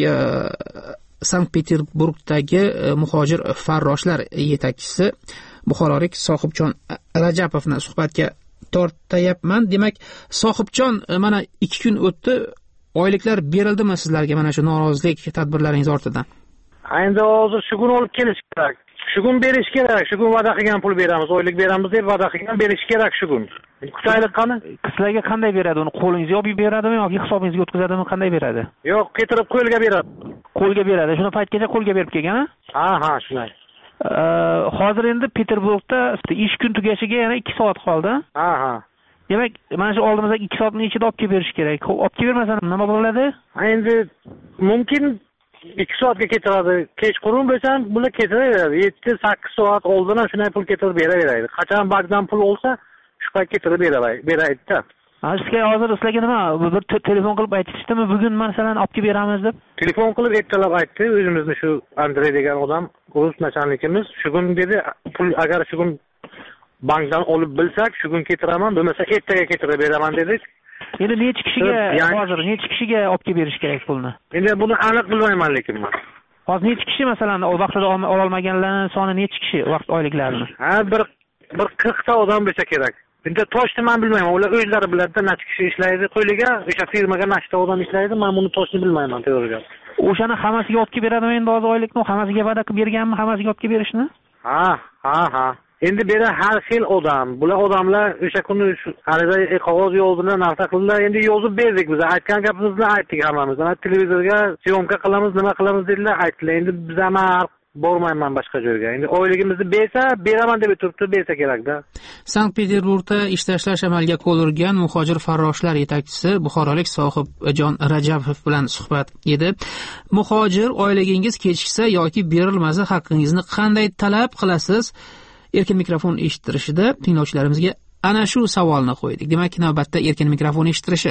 Sankt-Peterburgdagi muhojir farroshlar yetakchisi buxorolik Sohibjon Rajapovni suhbatga tortayapman. Demak, Sohibjon, mana 2 kun o'tdi, oyliklar berildimi sizlarga mana shu norozilik tadbirlaringiz ortidan? Endi hozir shu kun olib kelish kerak. Shu kun berish kerak. Shu kun va'da qilgan pul beramiz, oylik beramiz deb va'da qilgan, berish kerak shu kun. Kutaylik qani? Sizlarga qanday beradi? Uni qo'lingizga olib beradimi yoki hisobingizga o'tkazadimi? Qanday beradi? Yo'q, ketirib qo'lga beradi. Qo'lga beradi. Shuni paytgacha qo'lga berib kelgan-a? Ha, shunday. Hozir endi Peterburgda ish kun tugashiga yana 2 soat qoldi. Ha. Demak, mana shu oldimizda 2 soatning ichida olib kelib berish kerak. Olib kelib bermasa nima bo'ladi? Endi mumkin 2 soatga ketiradi. Kechqurun bo'lsa, bular ketiraveradi. 7-8 soat oldin ham shunday pul ketirib beraveradi. Qachon bankdan pul olsa, shu payt ketirib beradi-da. Sizga hozir sizlarga nima bir telefon qilib aytishdimi, bugun masalan olib kelib beramiz deb? Telefon qilib ertalab aytdi, o'zimizni shu Andrey degan odam, rus nachalnikimiz, shu kun dedi, pul agar shu kun bankdan olib bilsak, shu kun ketiraman, bo'lmasa ertaga ketirib beraman dedik. Endi necha kishiga hozir necha kishiga olib kelib berish kerak pulni? Endi buni aniq bilmayman lekin men. Hozir necha kishi masalan vaqtida ololmaganlarning soni necha kishi vaqt oyliklarini? Bir 40 ta odam bo'lsa kerak. Endi toshni men bilmayman. Ular o'zlari biladi, necha kishi ishlaydi qo'liga, o'sha firmaga nechta odam ishlaydi, men buni toshni bilmayman to'g'ri. O'shani hammasiga yotib beradimi endi hozir oylikni? Hammasiga va'da qilib berganmi hammasiga yotib berishni? Ha. Endi bu yerda har xil odam. Bular odamlar o'sha kuni ariza qog'oz yozdilar, narsa qildilar. Endi yozib berdik biz. Aytgan gapimizni aytdik hammamiz. Televizorga syomka qilamiz, nima qilamiz dedilar, aytdilar. Endi biz ham bormayman boshqa joyga. Endi oyligimizni bersa, beraman deb turibdi, bersa kerak-da. Sankt-Peterburgda ish tashlash amalga qo'yilgan muhojir farroshlar yetakchisi buxorolik Sohibjon Rajabov bilan suhbat edi. Muhojir oyligingiz kechiksa yoki berilmasa haqqingizni qanday talab qilasiz? Erkin mikrofon eshittirishida tinglovchilarimizga ana shu savolni qo'ydik. Demak, navbatda erkin mikrofon eshittirishi.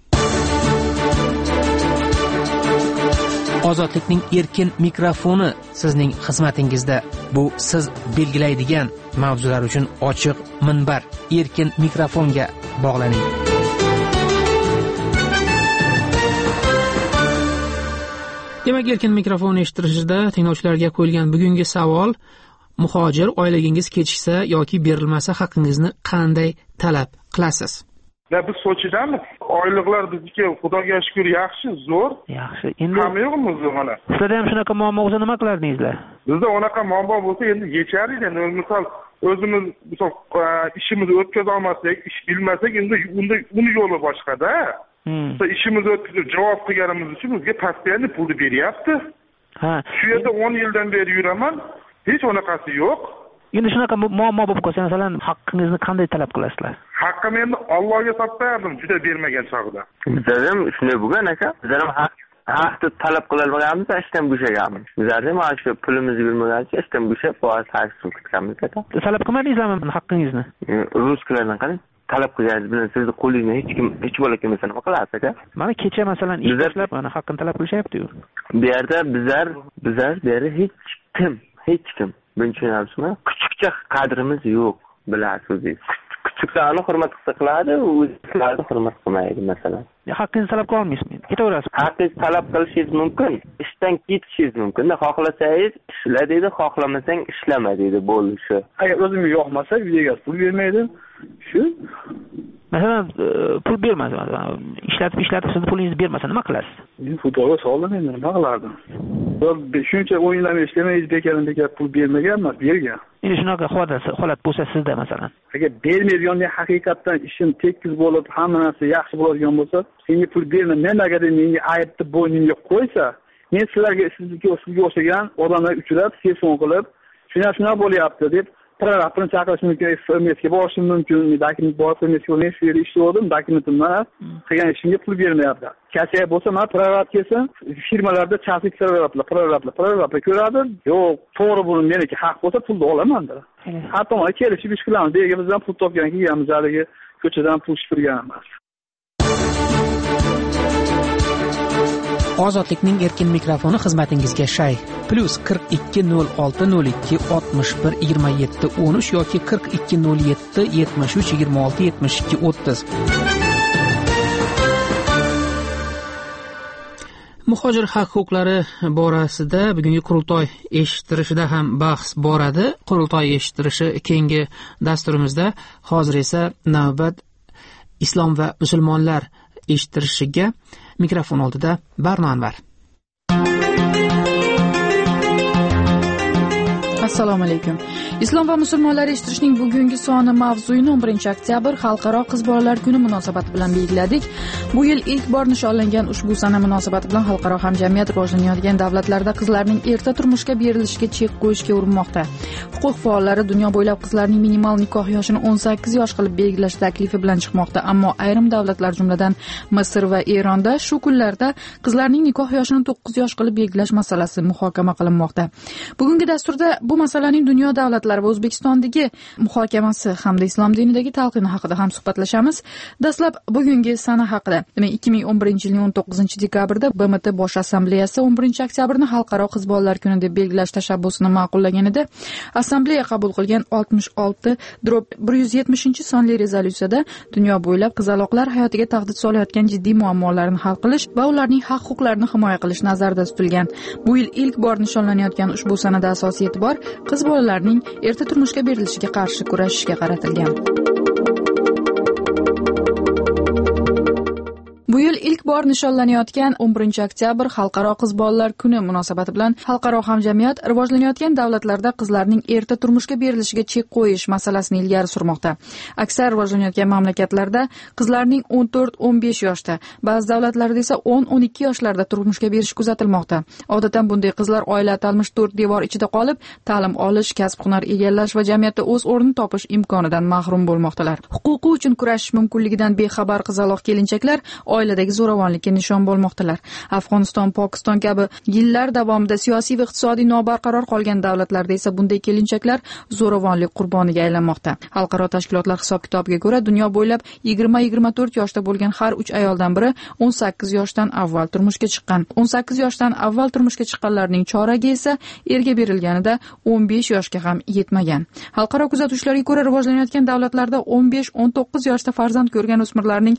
Ozodlikning erkin mikrofoni sizning xizmatingizda. Bu siz belgilaydigan mavzular uchun ochiq minbar. Erkin mikrofonga bog'laning. Demak, erkin mikrofon eshittirishida tinglovchilarga qo'yilgan bugungi savol: muhojir oyligingiz kechiksa yoki berilmasa haqqingizni qanday talab qilasiz? Biz Sochidamiz. Oyliklar bizniki Xudoga shukr yaxshi, zo'r. Yaxshi. Endi ham yo'qmi mana? Sizlarda ham shunaqa muammo bo'lsa nima qilardingizlar? Bizda unaqa muammo bo'lsa endi yechar edi. Misol o'zimiz ishimizni o'tkaza olmasak, ish bilmasak, endi uni yo'li boshqa-da. Ishimizni o'tkazib javob qilganimiz uchun bizga postoyanniy pulni beryapti. Shu yerda 10 yildan beri yuraman. Hech unaqasi yo'q. Endi shunaqa muammo bo'lib qolsa, masalan, haqqingizni qanday talab qilasizlar? Haqqimni endi Allohga toptirdim, juda bermagan chog'ida. Bizlar ham shunday bo'lgan aka. Bizlar ham haqni talab qila olmaganmiz, ishdan bo'shaganmiz. Bizlar ham mana shu pulimizni bermaganicha ishdan bo'shab, foiz haqini kutganmiz aka. Talab qilmadingizlarmi haqqingizni? Ruskilardan qarang. Talab qilganingiz bilan sizni qo'lingizdan hech bola kelmasa nima qilasiz aka? Mana kecha masalan ish boshlab mana haqqini talab qilishyapti-yu. Bu yerda bizlar bu yerda hech kim buni tushunasizmi? Kichikcha qadrimiz yo'q, bilasiz. Kichiklarni hurmat qiladi, o'zlarni hurmat qilmaydi masalan. Haqqingizni talab qila olmaysizmi? Ketaverasiz. Haqqingizni talab qilishingiz mumkin. Ishdan ketishingiz mumkin. Xohlasangiz ishla deydi, xohlamasang ishlama deydi, bo'ldi shu. Agar o'zimga yoqmasa, uyga pul bermaydi. Shu. Masalan, pul bermasa, ishlatib sizni pulingizni bermasa nima qilasiz? Men Xudoga soldim, endi nima qilardim? Shuncha o'yinlarni ishlamaysiz, bekor pul bermaganman, bergan. Endi shunaqa holat bo'lsa sizda masalan. Agar bermaydiganda haqiqatdan ishim tekis bo'lib, hamma narsa yaxshi bo'ladigan bo'lsa, senga pul berma, nimaga deb menga aybni bo'ynimga qo'ysa, men sizlarga sizga o'xshagan odamlar uchrab, telefon qilib, shuna bo'lyapti deb prorabni chaqirish mumkin, FMSga borishim mumkin, dokument bor, FMSga men shu yerda ishladim, dokumentim mana, qilgan ishimga pul bermayapti. Kasaya bo'lsa, mana prorab kelsin, firmalarda chaqlik prorablar ko'radi, yo'q, to'g'ri buni meniki haq bo'lsa pulni olaman-da. Hatto mana kelishib ish qilamiz, deyga bizdan pul topgan kelganmiz, haligi ko'chadan pul shipirgan emas. Ozodlikning erkin mikrofoni xizmatingizga shay. +420202612713 yoki 420773267230. Muhojir haq-huquqlari borasida bugungi qurultoy eshittirishida ham bahs boradi. Qurultoy eshittirishi keyingi dasturimizda. Hozir esa navbat islom va musulmonlar eshittirishiga. Mikrofon oldida Barno Anvar. Assalomu alaykum. Islom va musulmonlar eshittirishning bugungi soni mavzuyini 11 oktyabr Xalqaro qiz bolalar kuni munosabati bilan belgiladik. Bu yil ilk bor nishonlangan ushbu sana munosabati bilan xalqaro hamjamiyat rivojlanayotgan davlatlarda qizlarning erta turmushga berilishiga chek qo'yishga urinmoqda. Huquq faollari dunyo bo'ylab qizlarning minimal nikoh yoshini 18 yosh qilib belgilash taklifi bilan chiqmoqda, ammo ayrim davlatlar jumladan Misr va Eronda shu kunlarda qizlarning nikoh yoshini 9 yosh qilib belgilash masalasi muhokama qilinmoqda. Bugungi dasturda bu masalaning dunyo davlatlari davlatlari va O'zbekistondagi muhokamasi hamda islom dinidagi talqini haqida ham suhbatlashamiz. Dastlab bugungi sana haqida. Demak, 2011-yilning 19-dekabrda BMT Bosh assambleyasi 11-oktyabrni Xalqaro qiz bolalar kuni deb belgilash tashabbusini ma'qullagan edi. Assambleya qabul qilgan 66/170 sonli rezolyutsiyada dunyo bo'ylab qizaloqlar hayotiga tahdid solayotgan jiddiy muammolarni hal qilish va ularning haq-huquqlarini himoya qilish nazarda tutilgan. Bu yil ilk bor nishonlanayotgan ushbu sanada asosiy e'tibor qiz bolalarning erta turmushga berilishiga qarshi kurashishga qaratilgan. Bu yil ilk bor nishonlanayotgan 11-oktyabr Xalqaro qiz bolalar kuni munosabati bilan xalqaro hamjamiyat rivojlanayotgan davlatlarda qizlarning erta turmushga berilishiga chek qo'yish masalasini ilgari surmoqda. Aksar rivojlanayotgan mamlakatlarda qizlarning 14-15 yoshda, ba'zi davlatlarda esa 10-12 yoshlarda turmushga berish kuzatilmoqda. Odatdan bunday qizlar oila atalmish 4 devor ichida qolib, ta'lim olish, kasb-hunar egallash va jamiyatda o'z o'rnini topish imkonidan mahrum bo'lmoqdalar. Huquqi uchun kurashish mumkinligidan bexabar qizaloq kelinchaklar oiladagi zo'ravonlikka nishon bo'lmoqdalar. Afg'oniston, Pokiston kabi yillar davomida siyosiy va iqtisodiy nobarqaror qolgan davlatlarda esa bunday kelinchaklar zo'ravonlik qurboniga aylanmoqda. Xalqaro tashkilotlar hisob-kitobiga ko'ra, dunyo bo'ylab 20-24 yoshda bo'lgan har 3 ayoldan biri 18 yoshdan avval turmushga chiqqan. 18 yoshdan avval turmushga chiqqanlarning choragi esa erga berilganida 15 yoshga ham yetmagan. Xalqaro kuzatuvchilarga ko'ra, rivojlanayotgan davlatlarda 15-19 yoshda farzand ko'rgan o'smirlarning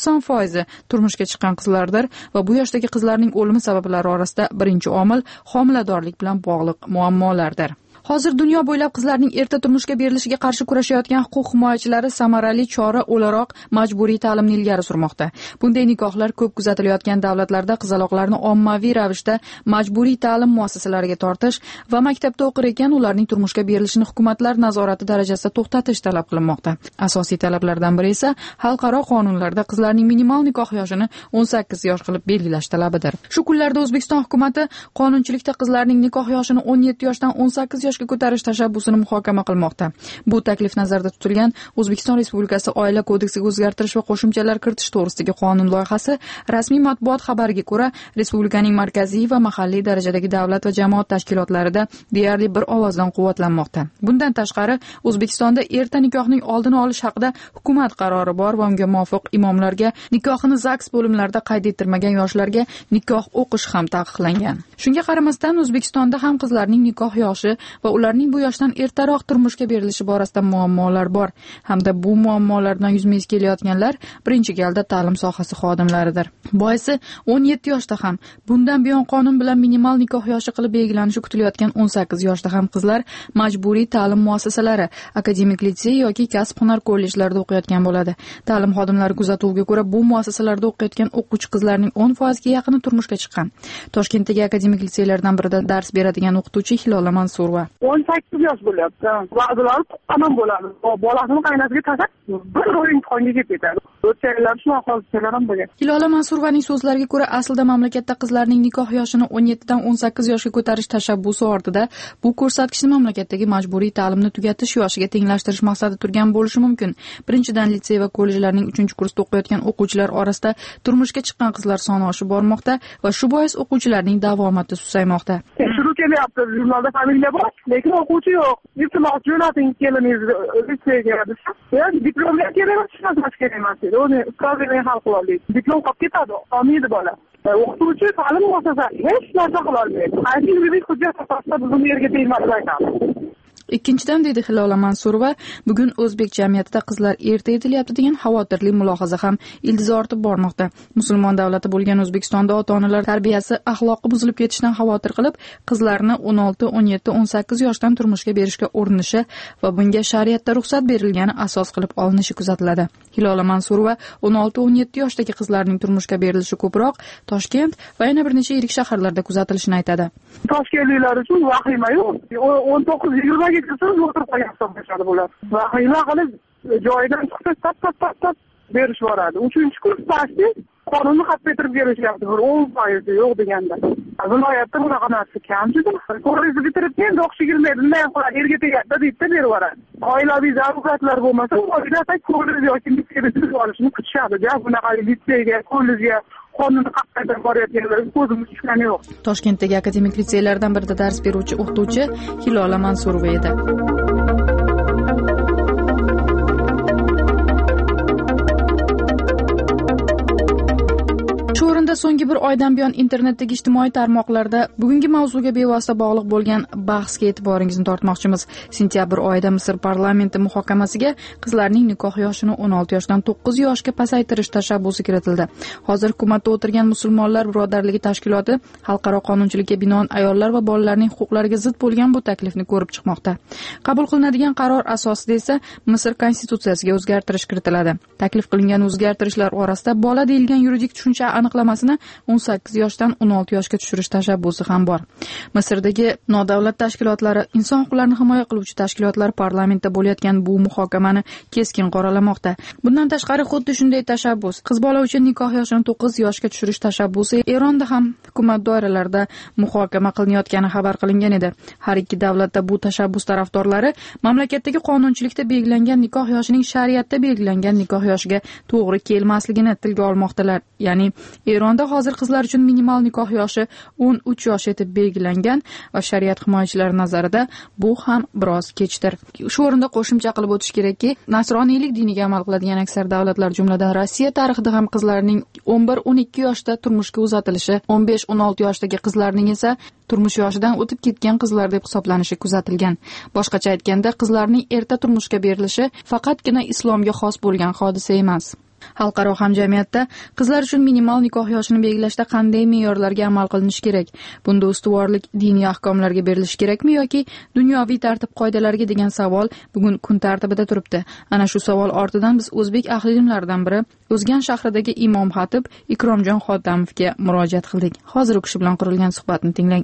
90% turmushga chiqqan qizlardir va bu yoshdagi qizlarning o'limi sabablari orasida birinchi omil homiladorlik bilan bog'liq muammolardir. Hozir dunyo bo'ylab qizlarning erta turmushga berilishiga qarshi kurashayotgan huquq himoyachilari samarali chora o'laroq majburiy ta'limni ilgari surmoqda. Bunday nikohlar ko'p kuzatilayotgan davlatlarda qizaloqlarni ommaviy ravishda majburiy ta'lim muassasalariga tortish va maktabda o'qir ekan ularning turmushga berilishini hukumatlar nazorati darajasida to'xtatish talab qilinmoqda. Asosiy talablardan biri esa xalqaro qonunlarda qizlarning minimal nikoh yoshini 18 yosh qilib belgilash talabidir. Shu kunlarda O'zbekiston hukumatı qonunchilikda qizlarning nikoh yoshini 17 yoshdan 18 yoshga ko'tarish tashabbusini muhokama qilmoqda. Bu taklif nazarda tutilgan O'zbekiston Respublikasi Oila kodeksiga o'zgartirish va qo'shimchalar kiritish to'g'risidagi qonun loyihasi rasmiy matbuot xabariga ko'ra, respublikaning markaziy va mahalliy darajadagi davlat va jamoat tashkilotlarida deyarli bir ovozdan quvvatlanmoqda. Bundan tashqari, O'zbekistonda erta nikohning oldini olish haqida hukumat qarori bor va unga muvofiq imomlarga nikohini ZAGS bo'limlarida qayd ettirmagan yoshlarga nikoh o'qish ham taqiqlangan. Shunga qaramasdan, O'zbekistonda ham qizlarning nikoh yoshi va ularning bu yoshdan ertaroq turmushga berilishi borasida muammolar bor hamda bu muammolardan yuzma-yuz kelayotganlar birinchi galda ta'lim sohasi xodimlaridir. Boisi 17 yoshda ham, bundan buyon qonun bilan minimal nikoh yoshi qilib belgilanishi kutilayotgan 18 yoshda ham qizlar majburiy ta'lim muassasalari, akademik litsey yoki kasb-hunar kollejlarida o'qiyotgan bo'ladi. Ta'lim xodimlari kuzatuviga ko'ra, bu muassasalarda o'qiyotgan o'quvchi qizlarning 10% ga yaqini turmushga chiqqan. Toshkentdagi akademik litseylardan birida dars beradigan o'qituvchi Hilola Mansurova 18 yosh bo'lyapti. Ba'zilar tuqqan bo'ladi. Bolasini qaynasiga tashlab bir imtihonga ketadi. O'tganlar shu aholilar ham bo'lgan. Hilola Mansurovaning so'zlariga ko'ra, aslida mamlakatda qizlarning nikoh yoshini 17 dan 18 yoshga ko'tarish tashabbusi ortida bu ko'rsatkichni mamlakatdagi majburiy ta'limni tugatish yoshiga tenglashtirish maqsadi turgan bo'lishi mumkin. Birinchidan, litsey va kollejlarning 3-kursda o'qiyotgan o'quvchilar orasida turmushga chiqqan qizlar soni oshib bormoqda va shu bois o'quvchilarning davomati susaymoqda. Tekshiruv kelyapti, jurnalda familiya bor, lekin o'quvchi yo'q. Iltimos jo'nating keliningizni litseyga desa, diplomga kerak emas, uni ustozining hal qila oladi. Diplom qolib ketadi, olmaydi bola. O'qituvchi ta'lim muassasasi hech narsa qila olmaydi. Qaysi yuridik hujjat asosida bizni yerga tegmaslik aytadi. Ikkinchidan, deydi Hilola Mansurova, bugun o'zbek jamiyatida qizlar erta yetilyapti degan xavotirli mulohaza ham ildizi ortib bormoqda. Musulmon davlati bo'lgan O'zbekistonda ota-onalar tarbiyasi axloqi buzilib ketishidan xavotir qilib, qizlarni 16, 17, 18 yoshdan turmushga berishga urinishi va bunga shariatda ruxsat berilgani asos qilib olinishi kuzatiladi. Hilola Mansurova 16-17 yoshdagi qizlarning turmushga berilishi ko'proq Toshkent va yana bir necha yirik shaharlarda kuzatilishini aytadi. Toshkentliklar uchun vahima yo'q. 19-20 o'tirib qolgan hisoblashadi bular. Vahima qilib joyidan chiqsa tap berish boradi. 3-kurs pasti qonunni qattiqtirib kelishyapti. 10% yo'q deganda. Viloyatda bunaqa narsa kam juda. Ko'rishni bitirib endi o'qishga kirmaydi, bunday qiladi, erga tegadi deb berib yuboradi. Oilaviy zaruratlar bo'lmasa, oilada kollej yoki litseyga olishni kutishadi. Bunaqa litseyga, kollejga qonunni qattiqtirib borayotganlar ko'zimiz tushgani yo'q. Toshkentdagi akademik litseylardan birida dars beruvchi o'qituvchi Hilola Mansurova edi. so'nggi bir oydan buyon internetdagi ijtimoiy tarmoqlarda bugungi mavzuga bevosita bog'liq bo'lgan bahsga e'tiboringizni tortmoqchimiz. Sentyabr oyida Misr parlamenti muhokamasiga qizlarning nikoh yoshini 16 yoshdan 9 yoshga pasaytirish tashabbusi kiritildi. Hozir hukumatda o'tirgan musulmonlar birodarligi tashkiloti xalqaro qonunchilikka binoan ayollar va bolalarning huquqlariga zid bo'lgan bu taklifni ko'rib chiqmoqda. Qabul qilinadigan qaror asosida esa Misr konstitutsiyasiga o'zgartirish kiritiladi. Taklif qilingan o'zgartirishlar orasida bola deyilgan yuridik tushuncha aniqlamasini 18 yoshdan 16 yoshga tushirish tashabbusi ham bor. Misrdagi nodavlat tashkilotlari, inson huquqlarini himoya qiluvchi tashkilotlar parlamentda bo'layotgan bu muhokamani keskin qoralamoqda. Bundan tashqari xuddi shunday tashabbus, qiz bola uchun nikoh yoshini 9 yoshga tushirish tashabbusi Eronda ham hukumat doiralarida muhokama qilinayotgani xabar qilingan edi. Har ikki davlatda bu tashabbus tarafdorlari mamlakatdagi qonunchilikda belgilangan nikoh yoshining shariatda belgilangan nikoh yoshiga to'g'ri kelmasligini tilga olmoqdalar. Ya'ni Eronda hozir qizlar uchun minimal nikoh yoshi 13 yosh etib belgilangan va shariat himoyachilari nazarida bu ham biroz kechdir. Shu o'rinda qo'shimcha qilib o'tish kerakki, nasroniylik diniga amal qiladigan aksar davlatlar, jumladan Rossiya tarixida ham qizlarning 11-12 yoshda turmushga uzatilishi, 15-16 yoshdagi qizlarning esa turmush yoshidan o'tib ketgan qizlar deb hisoblanishi kuzatilgan. Boshqacha aytganda, qizlarning erta turmushga berilishi faqatgina islomga xos bo'lgan hodisa emas. Xalqaro hamjamiyatda qizlar uchun minimal nikoh yoshini belgilashda qanday me'yorlarga amal qilinishi kerak? Bunda ustuvorlik diniy ahkomlarga berilishi kerakmi yoki dunyoviy tartib qoidalariga degan savol bugun kun tartibida turibdi. Ana shu savol ortidan biz o'zbek ahli ilmlaridan biri O'zgan shahridagi imom xatib Ikromjon Xotamovga murojaat qildik. Hozir u kishi bilan qurilgan suhbatni tinglang.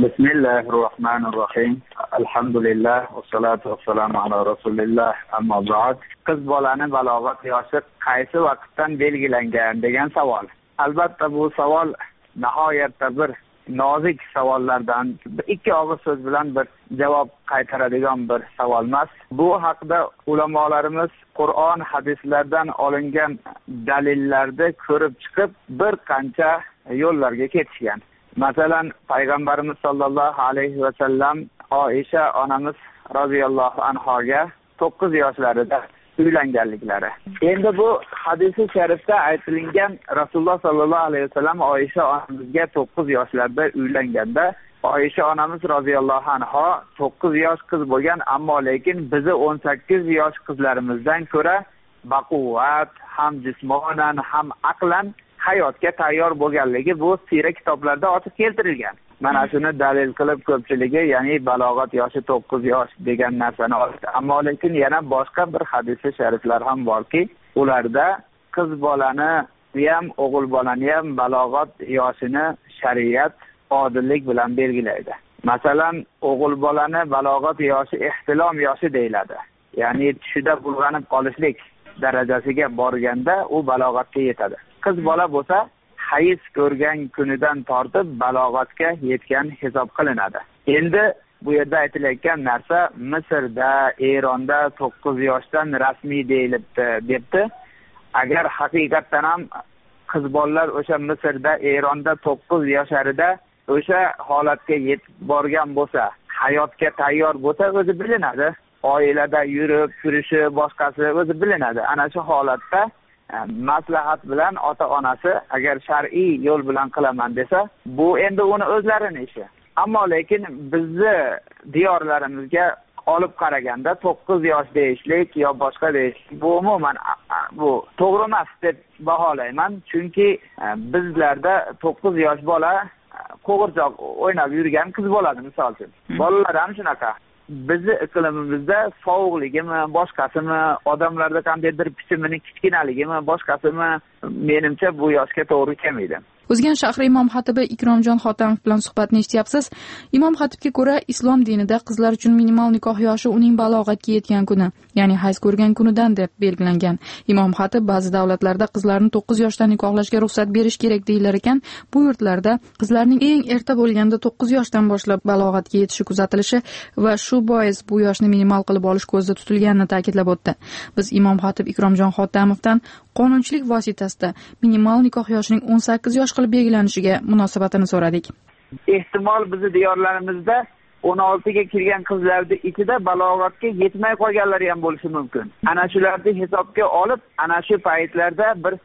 Bismillahirrohmanirrohim. Alhamdulillah va salatu vassalamu ala rasulillah. Amma ba'd. Qiz bolani balog'at yoshi qaysi vaqtdan belgilangan degan savol. Albatta bu savol nihoyatda bir nozik savollardan, ikki og'iz so'z bilan bir javob qaytaradigan bir savol emas. Bu haqida ulamolarimiz Qur'on, hadislardan olingan dalillarni ko'rib chiqib bir qancha yo'llarga ketishgan. Masalan, payg'ambarimiz sollallohu alayhi va sallam Oisha onamiz roziyallohu anhoga 9 yoshlarida uylanganliklari. Endi bu hadisi sharifda aytilgan Rasululloh sollallohu alayhi vasallam Oisha onamizga 9 yoshlarda uylanganda Oisha onamiz roziyallohu anha 9 yosh qiz bo'lgan, ammo lekin bizi 18 yosh qizlarimizdan ko'ra baquvvat, ham jismonan, ham aqlan hayotga tayyor bo'lganligi bu siyra kitoblarda ochiq keltirilgan. Mana shuni dalil qilib ko'pchiligi, ya'ni balog'at yoshi 9 yosh degan narsani oldi. Ammo lekin yana boshqa bir hadis shariflar ham borki, ularda qiz bolani ham, o'g'il bolani ham balog'at yoshini shariat odillik bilan belgilaydi. Masalan, o'g'il bolani balog'at yoshi ihtilom yoshi deyiladi. Ya'ni tushida bulg'anib qolishlik darajasiga borganda u balog'atga yetadi. Qiz bola bo'lsa hayz ko'rgan kunidan tortib balog'atga yetgan hisob qilinadi. Endi bu yerda aytilayotgan narsa Misrda, Eronda 9 yoshdan rasmiy deyilibdi debdi. Agar haqiqatdan ham qiz bolalar o'sha Misrda, Eronda 9 yoshlarida o'sha holatga yetib borgan bo'lsa, hayotga tayyor bo'lsa, o'zi bilinadi. Oilada yurib, yurishi, boshqasi o'zi bilinadi. Ana shu holatda maslahat bilan ota-onasi agar shar'iy yo'l bilan qilaman desa, bu endi uni o'zlarining ishi. Ammo lekin bizni diyorlarimizga olib qaraganda 9 yosh deyishlik yo boshqa deyishlik bu umuman bu to'g'ri emas deb baholayman. Chunki bizlarda 9 yosh bola qo'g'irchoq o'ynab yurgan qiz bo'ladi, misol uchun. Bolalar ham shunaqa. Bizni iqlimimizda sovuqligimi, boshqasimi, odamlarda qandaydir bichimining kichkinaligimi, boshqasimi, menimcha bu yoshga to'g'ri kelmaydi. O'zgan shahri imom xatibi Ikromjon Xotamov bilan suhbatni eshityapsiz. Imom xatibga ko'ra, islom dinida qizlar uchun minimal nikoh yoshi uning balog'atga yetgan kuni, ya'ni hayz ko'rgan kunidan deb belgilangan. Imom xatib ba'zi davlatlarda qizlarni 9 yoshdan nikohlashga ruxsat berish kerak deyilar ekan, bu yurtlarda qizlarning eng erta bo'lganda 9 yoshdan boshlab balog'atga yetishi kuzatilishi va shu bois bu yoshni minimal qilib olish ko'zda tutilganini ta'kidlab o'tdi. Biz imom xatib Ikromjon Xotamovdan qonunchilik vositasida minimal nikoh yoshining 18 yosh qilib belgilanishiga munosabatini so'radik. Ehtimol bizni diyorlarimizda 16 ga kirgan qizlarning ichida balog'atga yetmay qolganlari ham bo'lishi mumkin. Ana shularni hisobga olib, ana shu paytlarda bir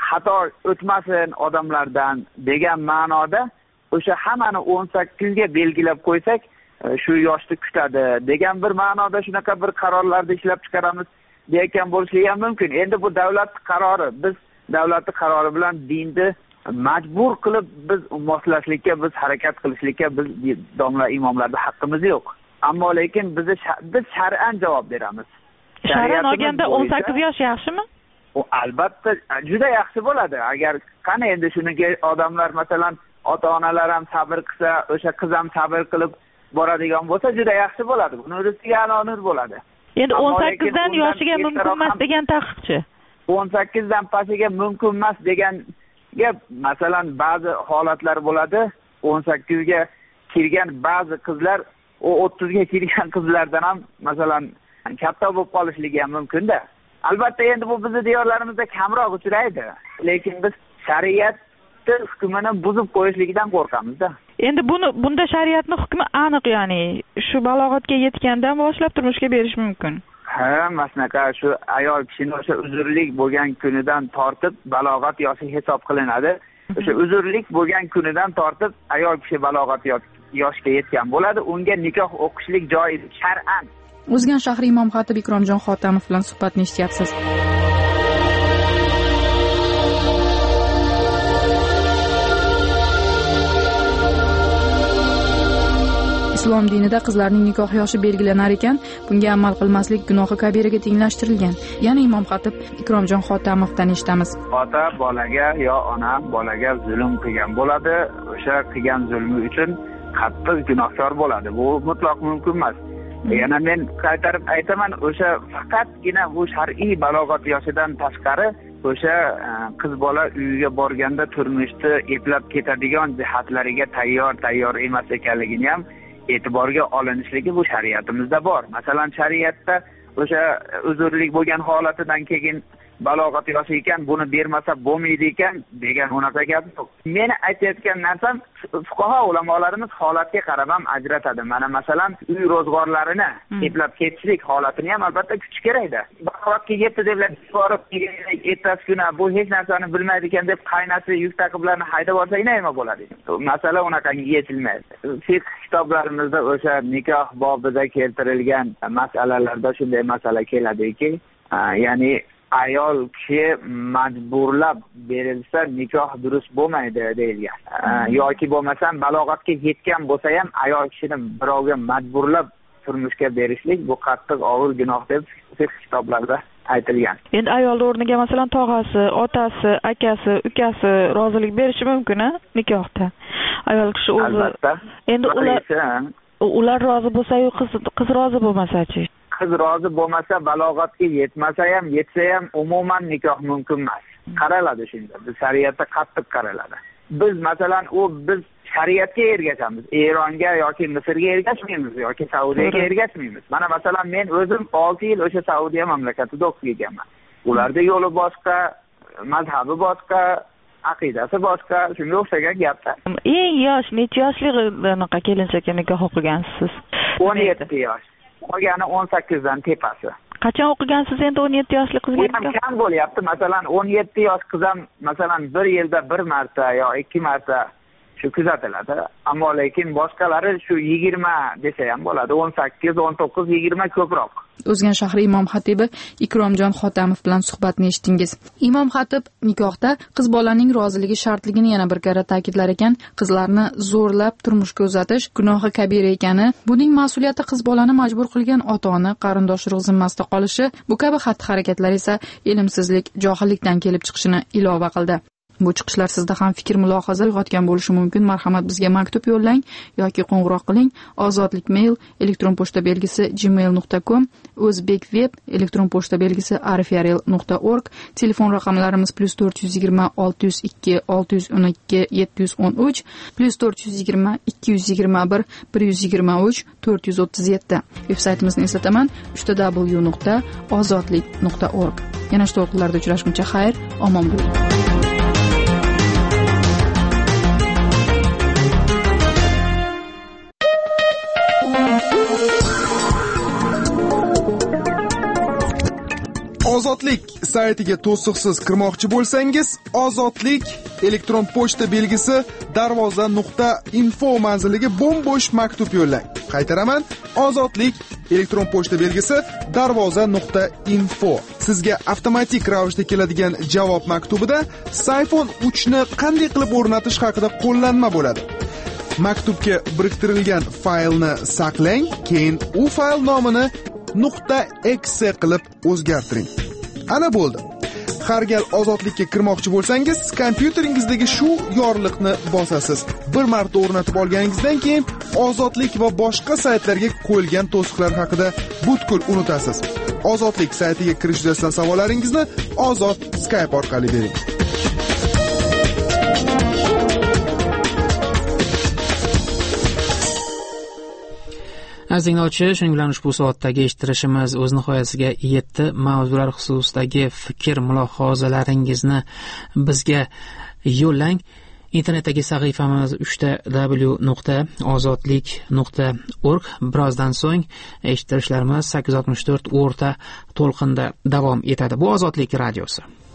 xato o'tmasin odamlardan degan ma'noda o'sha hammani 18 ga belgilab qo'ysak, shu yoshni kutadi degan bir ma'noda shunaqa bir qarorlarni ishlab chiqaramiz deyotgan bo'lishi ham mumkin. Endi bu davlat qarori, biz davlat qarori bilan dinni majbur qilib biz moslashlikka, biz harakat qilishlikka biz domla imomlarda haqqimiz yo'q. Ammo lekin biz shar'an javob beramiz. Shar'an olganda 18 yosh yaxshimi? O albatta juda yaxshi bo'ladi. Agar qani endi shunga odamlar masalan ota-onalar ham sabr qilsa, o'sha qiz ham sabr qilib boradigan bo'lsa juda yaxshi bo'ladi. Buni ustiga a'lonir bo'ladi. Endi 18 dan yoshiga mumkin emas degan taqiqchi. 18 dan pastiga mumkin emas degan gap, masalan ba'zi holatlar bo'ladi. 18 ga kirgan ba'zi qizlar o 30 ga kirgan qizlardan ham masalan katta bo'lib qolishligi ham mumkin-da. Albatta endi bu bizning diyorlarimizda kamroq uchraydi, lekin biz shariat hukmini buzib qo'yishlikdan qo'rqamiz-da. Endi bunda shariatning hukmi aniq, ya'ni shu balog'atga yetgandan boshlab turmushga berish mumkin. Ha, masnaqa shu ayol kishini o'sha uzrlik bo'lgan kunidan tortib balog'at yoshi hisob qilinadi. O'sha uzrlik bo'lgan kunidan tortib ayol kishi balog'at yoshga yetgan bo'ladi. Unga nikoh o'qishlik joiz shar'an. O'zgan shahri imom xatib Ikromjon Xotamov bilan suhbatni eshityapsiz. Islom dinida qizlarning nikoh yoshi belgilanar ekan, bunga amal qilmaslik gunohi kabiraga tenglashtirilgan. Yana imom xatib Ikromjon Xotamovdan eshitamiz. Ota bolaga yo ona bolaga zulm qilgan bo'ladi. O'sha qilgan zulmi uchun qattiq gunohkor bo'ladi. Bu mutlaq mumkin emas. Yana men qaytarib aytaman, o'sha faqatgina bu shar'iy balog'at yoshidan tashqari o'sha qiz bola uyiga borganda turmushni eplab ketadigan jihatlariga tayyor emas ekanligini ham e'tiborga olinishligi bu shariatimizda bor. Masalan, shariatda o'sha uzrlik bo'lgan holatidan keyin balog'at yoshi ekan, buni bermasa bo'lmaydi ekan degan unaqa gap yo'q. Meni aytayotgan narsam, fuqaho ulamolarimiz holatga qarab ham ajratadi. Mana masalan, uy ro'zg'orlarini eplab ketishlik holatini ham albatta kutish kerak-da. Balog'atga yetdi deb borib ertasi kuni bu hech narsani bilmaydi ekan deb qaynasi yuk taqiblarni haydab olsa nima bo'ladi? Masala unaqangi yechilmaydi. Fiqh kitoblarimizda o'sha nikoh bobida keltirilgan masalalarda shunday masala keladiki, ya'ni ayol kishi majburlab berilsa nikoh durust bo'lmaydi deyilgan. Yoki bo'lmasam balog'atga yetgan bo'lsa ham ayol kishini birovga majburlab turmushga berishlik bu qattiq og'ir gunoh deb fiqh kitoblarida aytilgan. Endi ayol o'rniga masalan tog'asi, otasi, akasi, ukasi rozilik berishi mumkin-a nikohda. Ayol kishi o'zi. Albatta. Endi ular rozi bo'lsa-yu qiz rozi bo'lmasa-chi? Qiz rozi bo'lmasa, balog'atga yetmasa ham, yetsa ham umuman nikoh mumkin emas. Qaraladi shunda. Biz shariatda qattiq qaraladi. Biz masalan biz shariatga ergashamiz. Eronga yoki Misrga ergashmaymiz yoki Saudiyaga ergashmaymiz. Mana masalan men o'zim 6 yil o'sha Saudiya mamlakatida o'qib kelganman. Ularda yo'li boshqa, mazhabi boshqa, aqidasi boshqa, shunga o'xshagan gaplar. Eng yosh necha yoshligidaqa kelinchakka nikoh o'qigansiz? 17 yosh. Qolgani 18 dan tepasi. Qachon o'qigansiz endi 17 yoshli qizga? Ham kam bo'lyapti. Masalan 17 yosh qiz ham masalan 1 yilda 1 marta yo 2 marta shu kuzatiladi. Ammo lekin boshqalari shu 20 desa ham bo'ladi. 18, 19, 20 ko'proq. O'zgan shahri imom xatibi Ikromjon Xotamov bilan suhbatni eshitdingiz. Imom xatib nikohda qiz bolaning roziligi shartligini yana bir karra ta'kidlar ekan, qizlarni zo'rlab turmushga uzatish gunohi kabira ekani, buning mas'uliyati qiz bolani majbur qilgan ota-ona, qarindosh-urug' zimmasida qolishi, bu kabi xatti-harakatlar esa ilmsizlik, johillikdan kelib chiqishini ilova qildi. Bu chiqishlar sizda ham fikr mulohaza uyg'otgan bo'lishi mumkin. Marhamat, bizga maktub yo'llang yoki qo'ng'iroq qiling. Ozodlik mail elektron pochta belgisi gmail.com, o'zbekveb elektron pochta belgisi arifyarel.org, telefon raqamlarimiz +420 602 612 713, +420 221 123 437. Veb-saytimizni eslataman: www.ozodlik.org. Yana shu to'lqinlarda uchrashguncha xayr, omon bo'ling. Ozodlik saytiga to'siqsiz kirmoqchi bo'lsangiz, Ozodlik elektron pochta belgisi darvoza.info manziliga bo'm-bo'sh maktub yo'llang. Qaytaraman, Ozodlik elektron pochta belgisi darvoza.info. Sizga avtomatik ravishda keladigan javob maktubida Sayfon 3 ni qanday qilib o'rnatish haqida qo'llanma bo'ladi. Maktubga biriktirilgan faylni saqlang, keyin u fayl nomini .exe qilib o'zgartiring. Ana bo'ldi. Har gal Ozodlikka kirmoqchi bo'lsangiz, kompyuteringizdagi shu yorliqni bosasiz. Bir marta o'rnatib olganingizdan keyin Ozodlik va boshqa saytlarga qo'yilgan to'siqlar haqida butkul unutasiz. Ozodlik saytiga kirish yuzasidan savollaringizni Ozod Skype orqali bering. Aziz tinglovchi, shuning bilan ushbu soatdagi eshittirishimiz o'z nihoyasiga yetdi. Mavzular xususidagi fikr mulohazalaringizni bizga yo'llang. Internetdagi sahifamiz www.ozodlik.org. Birozdan so'ng eshittirishlarimiz 864 o'rta to'lqinda davom etadi. Bu Ozodlik radiosi.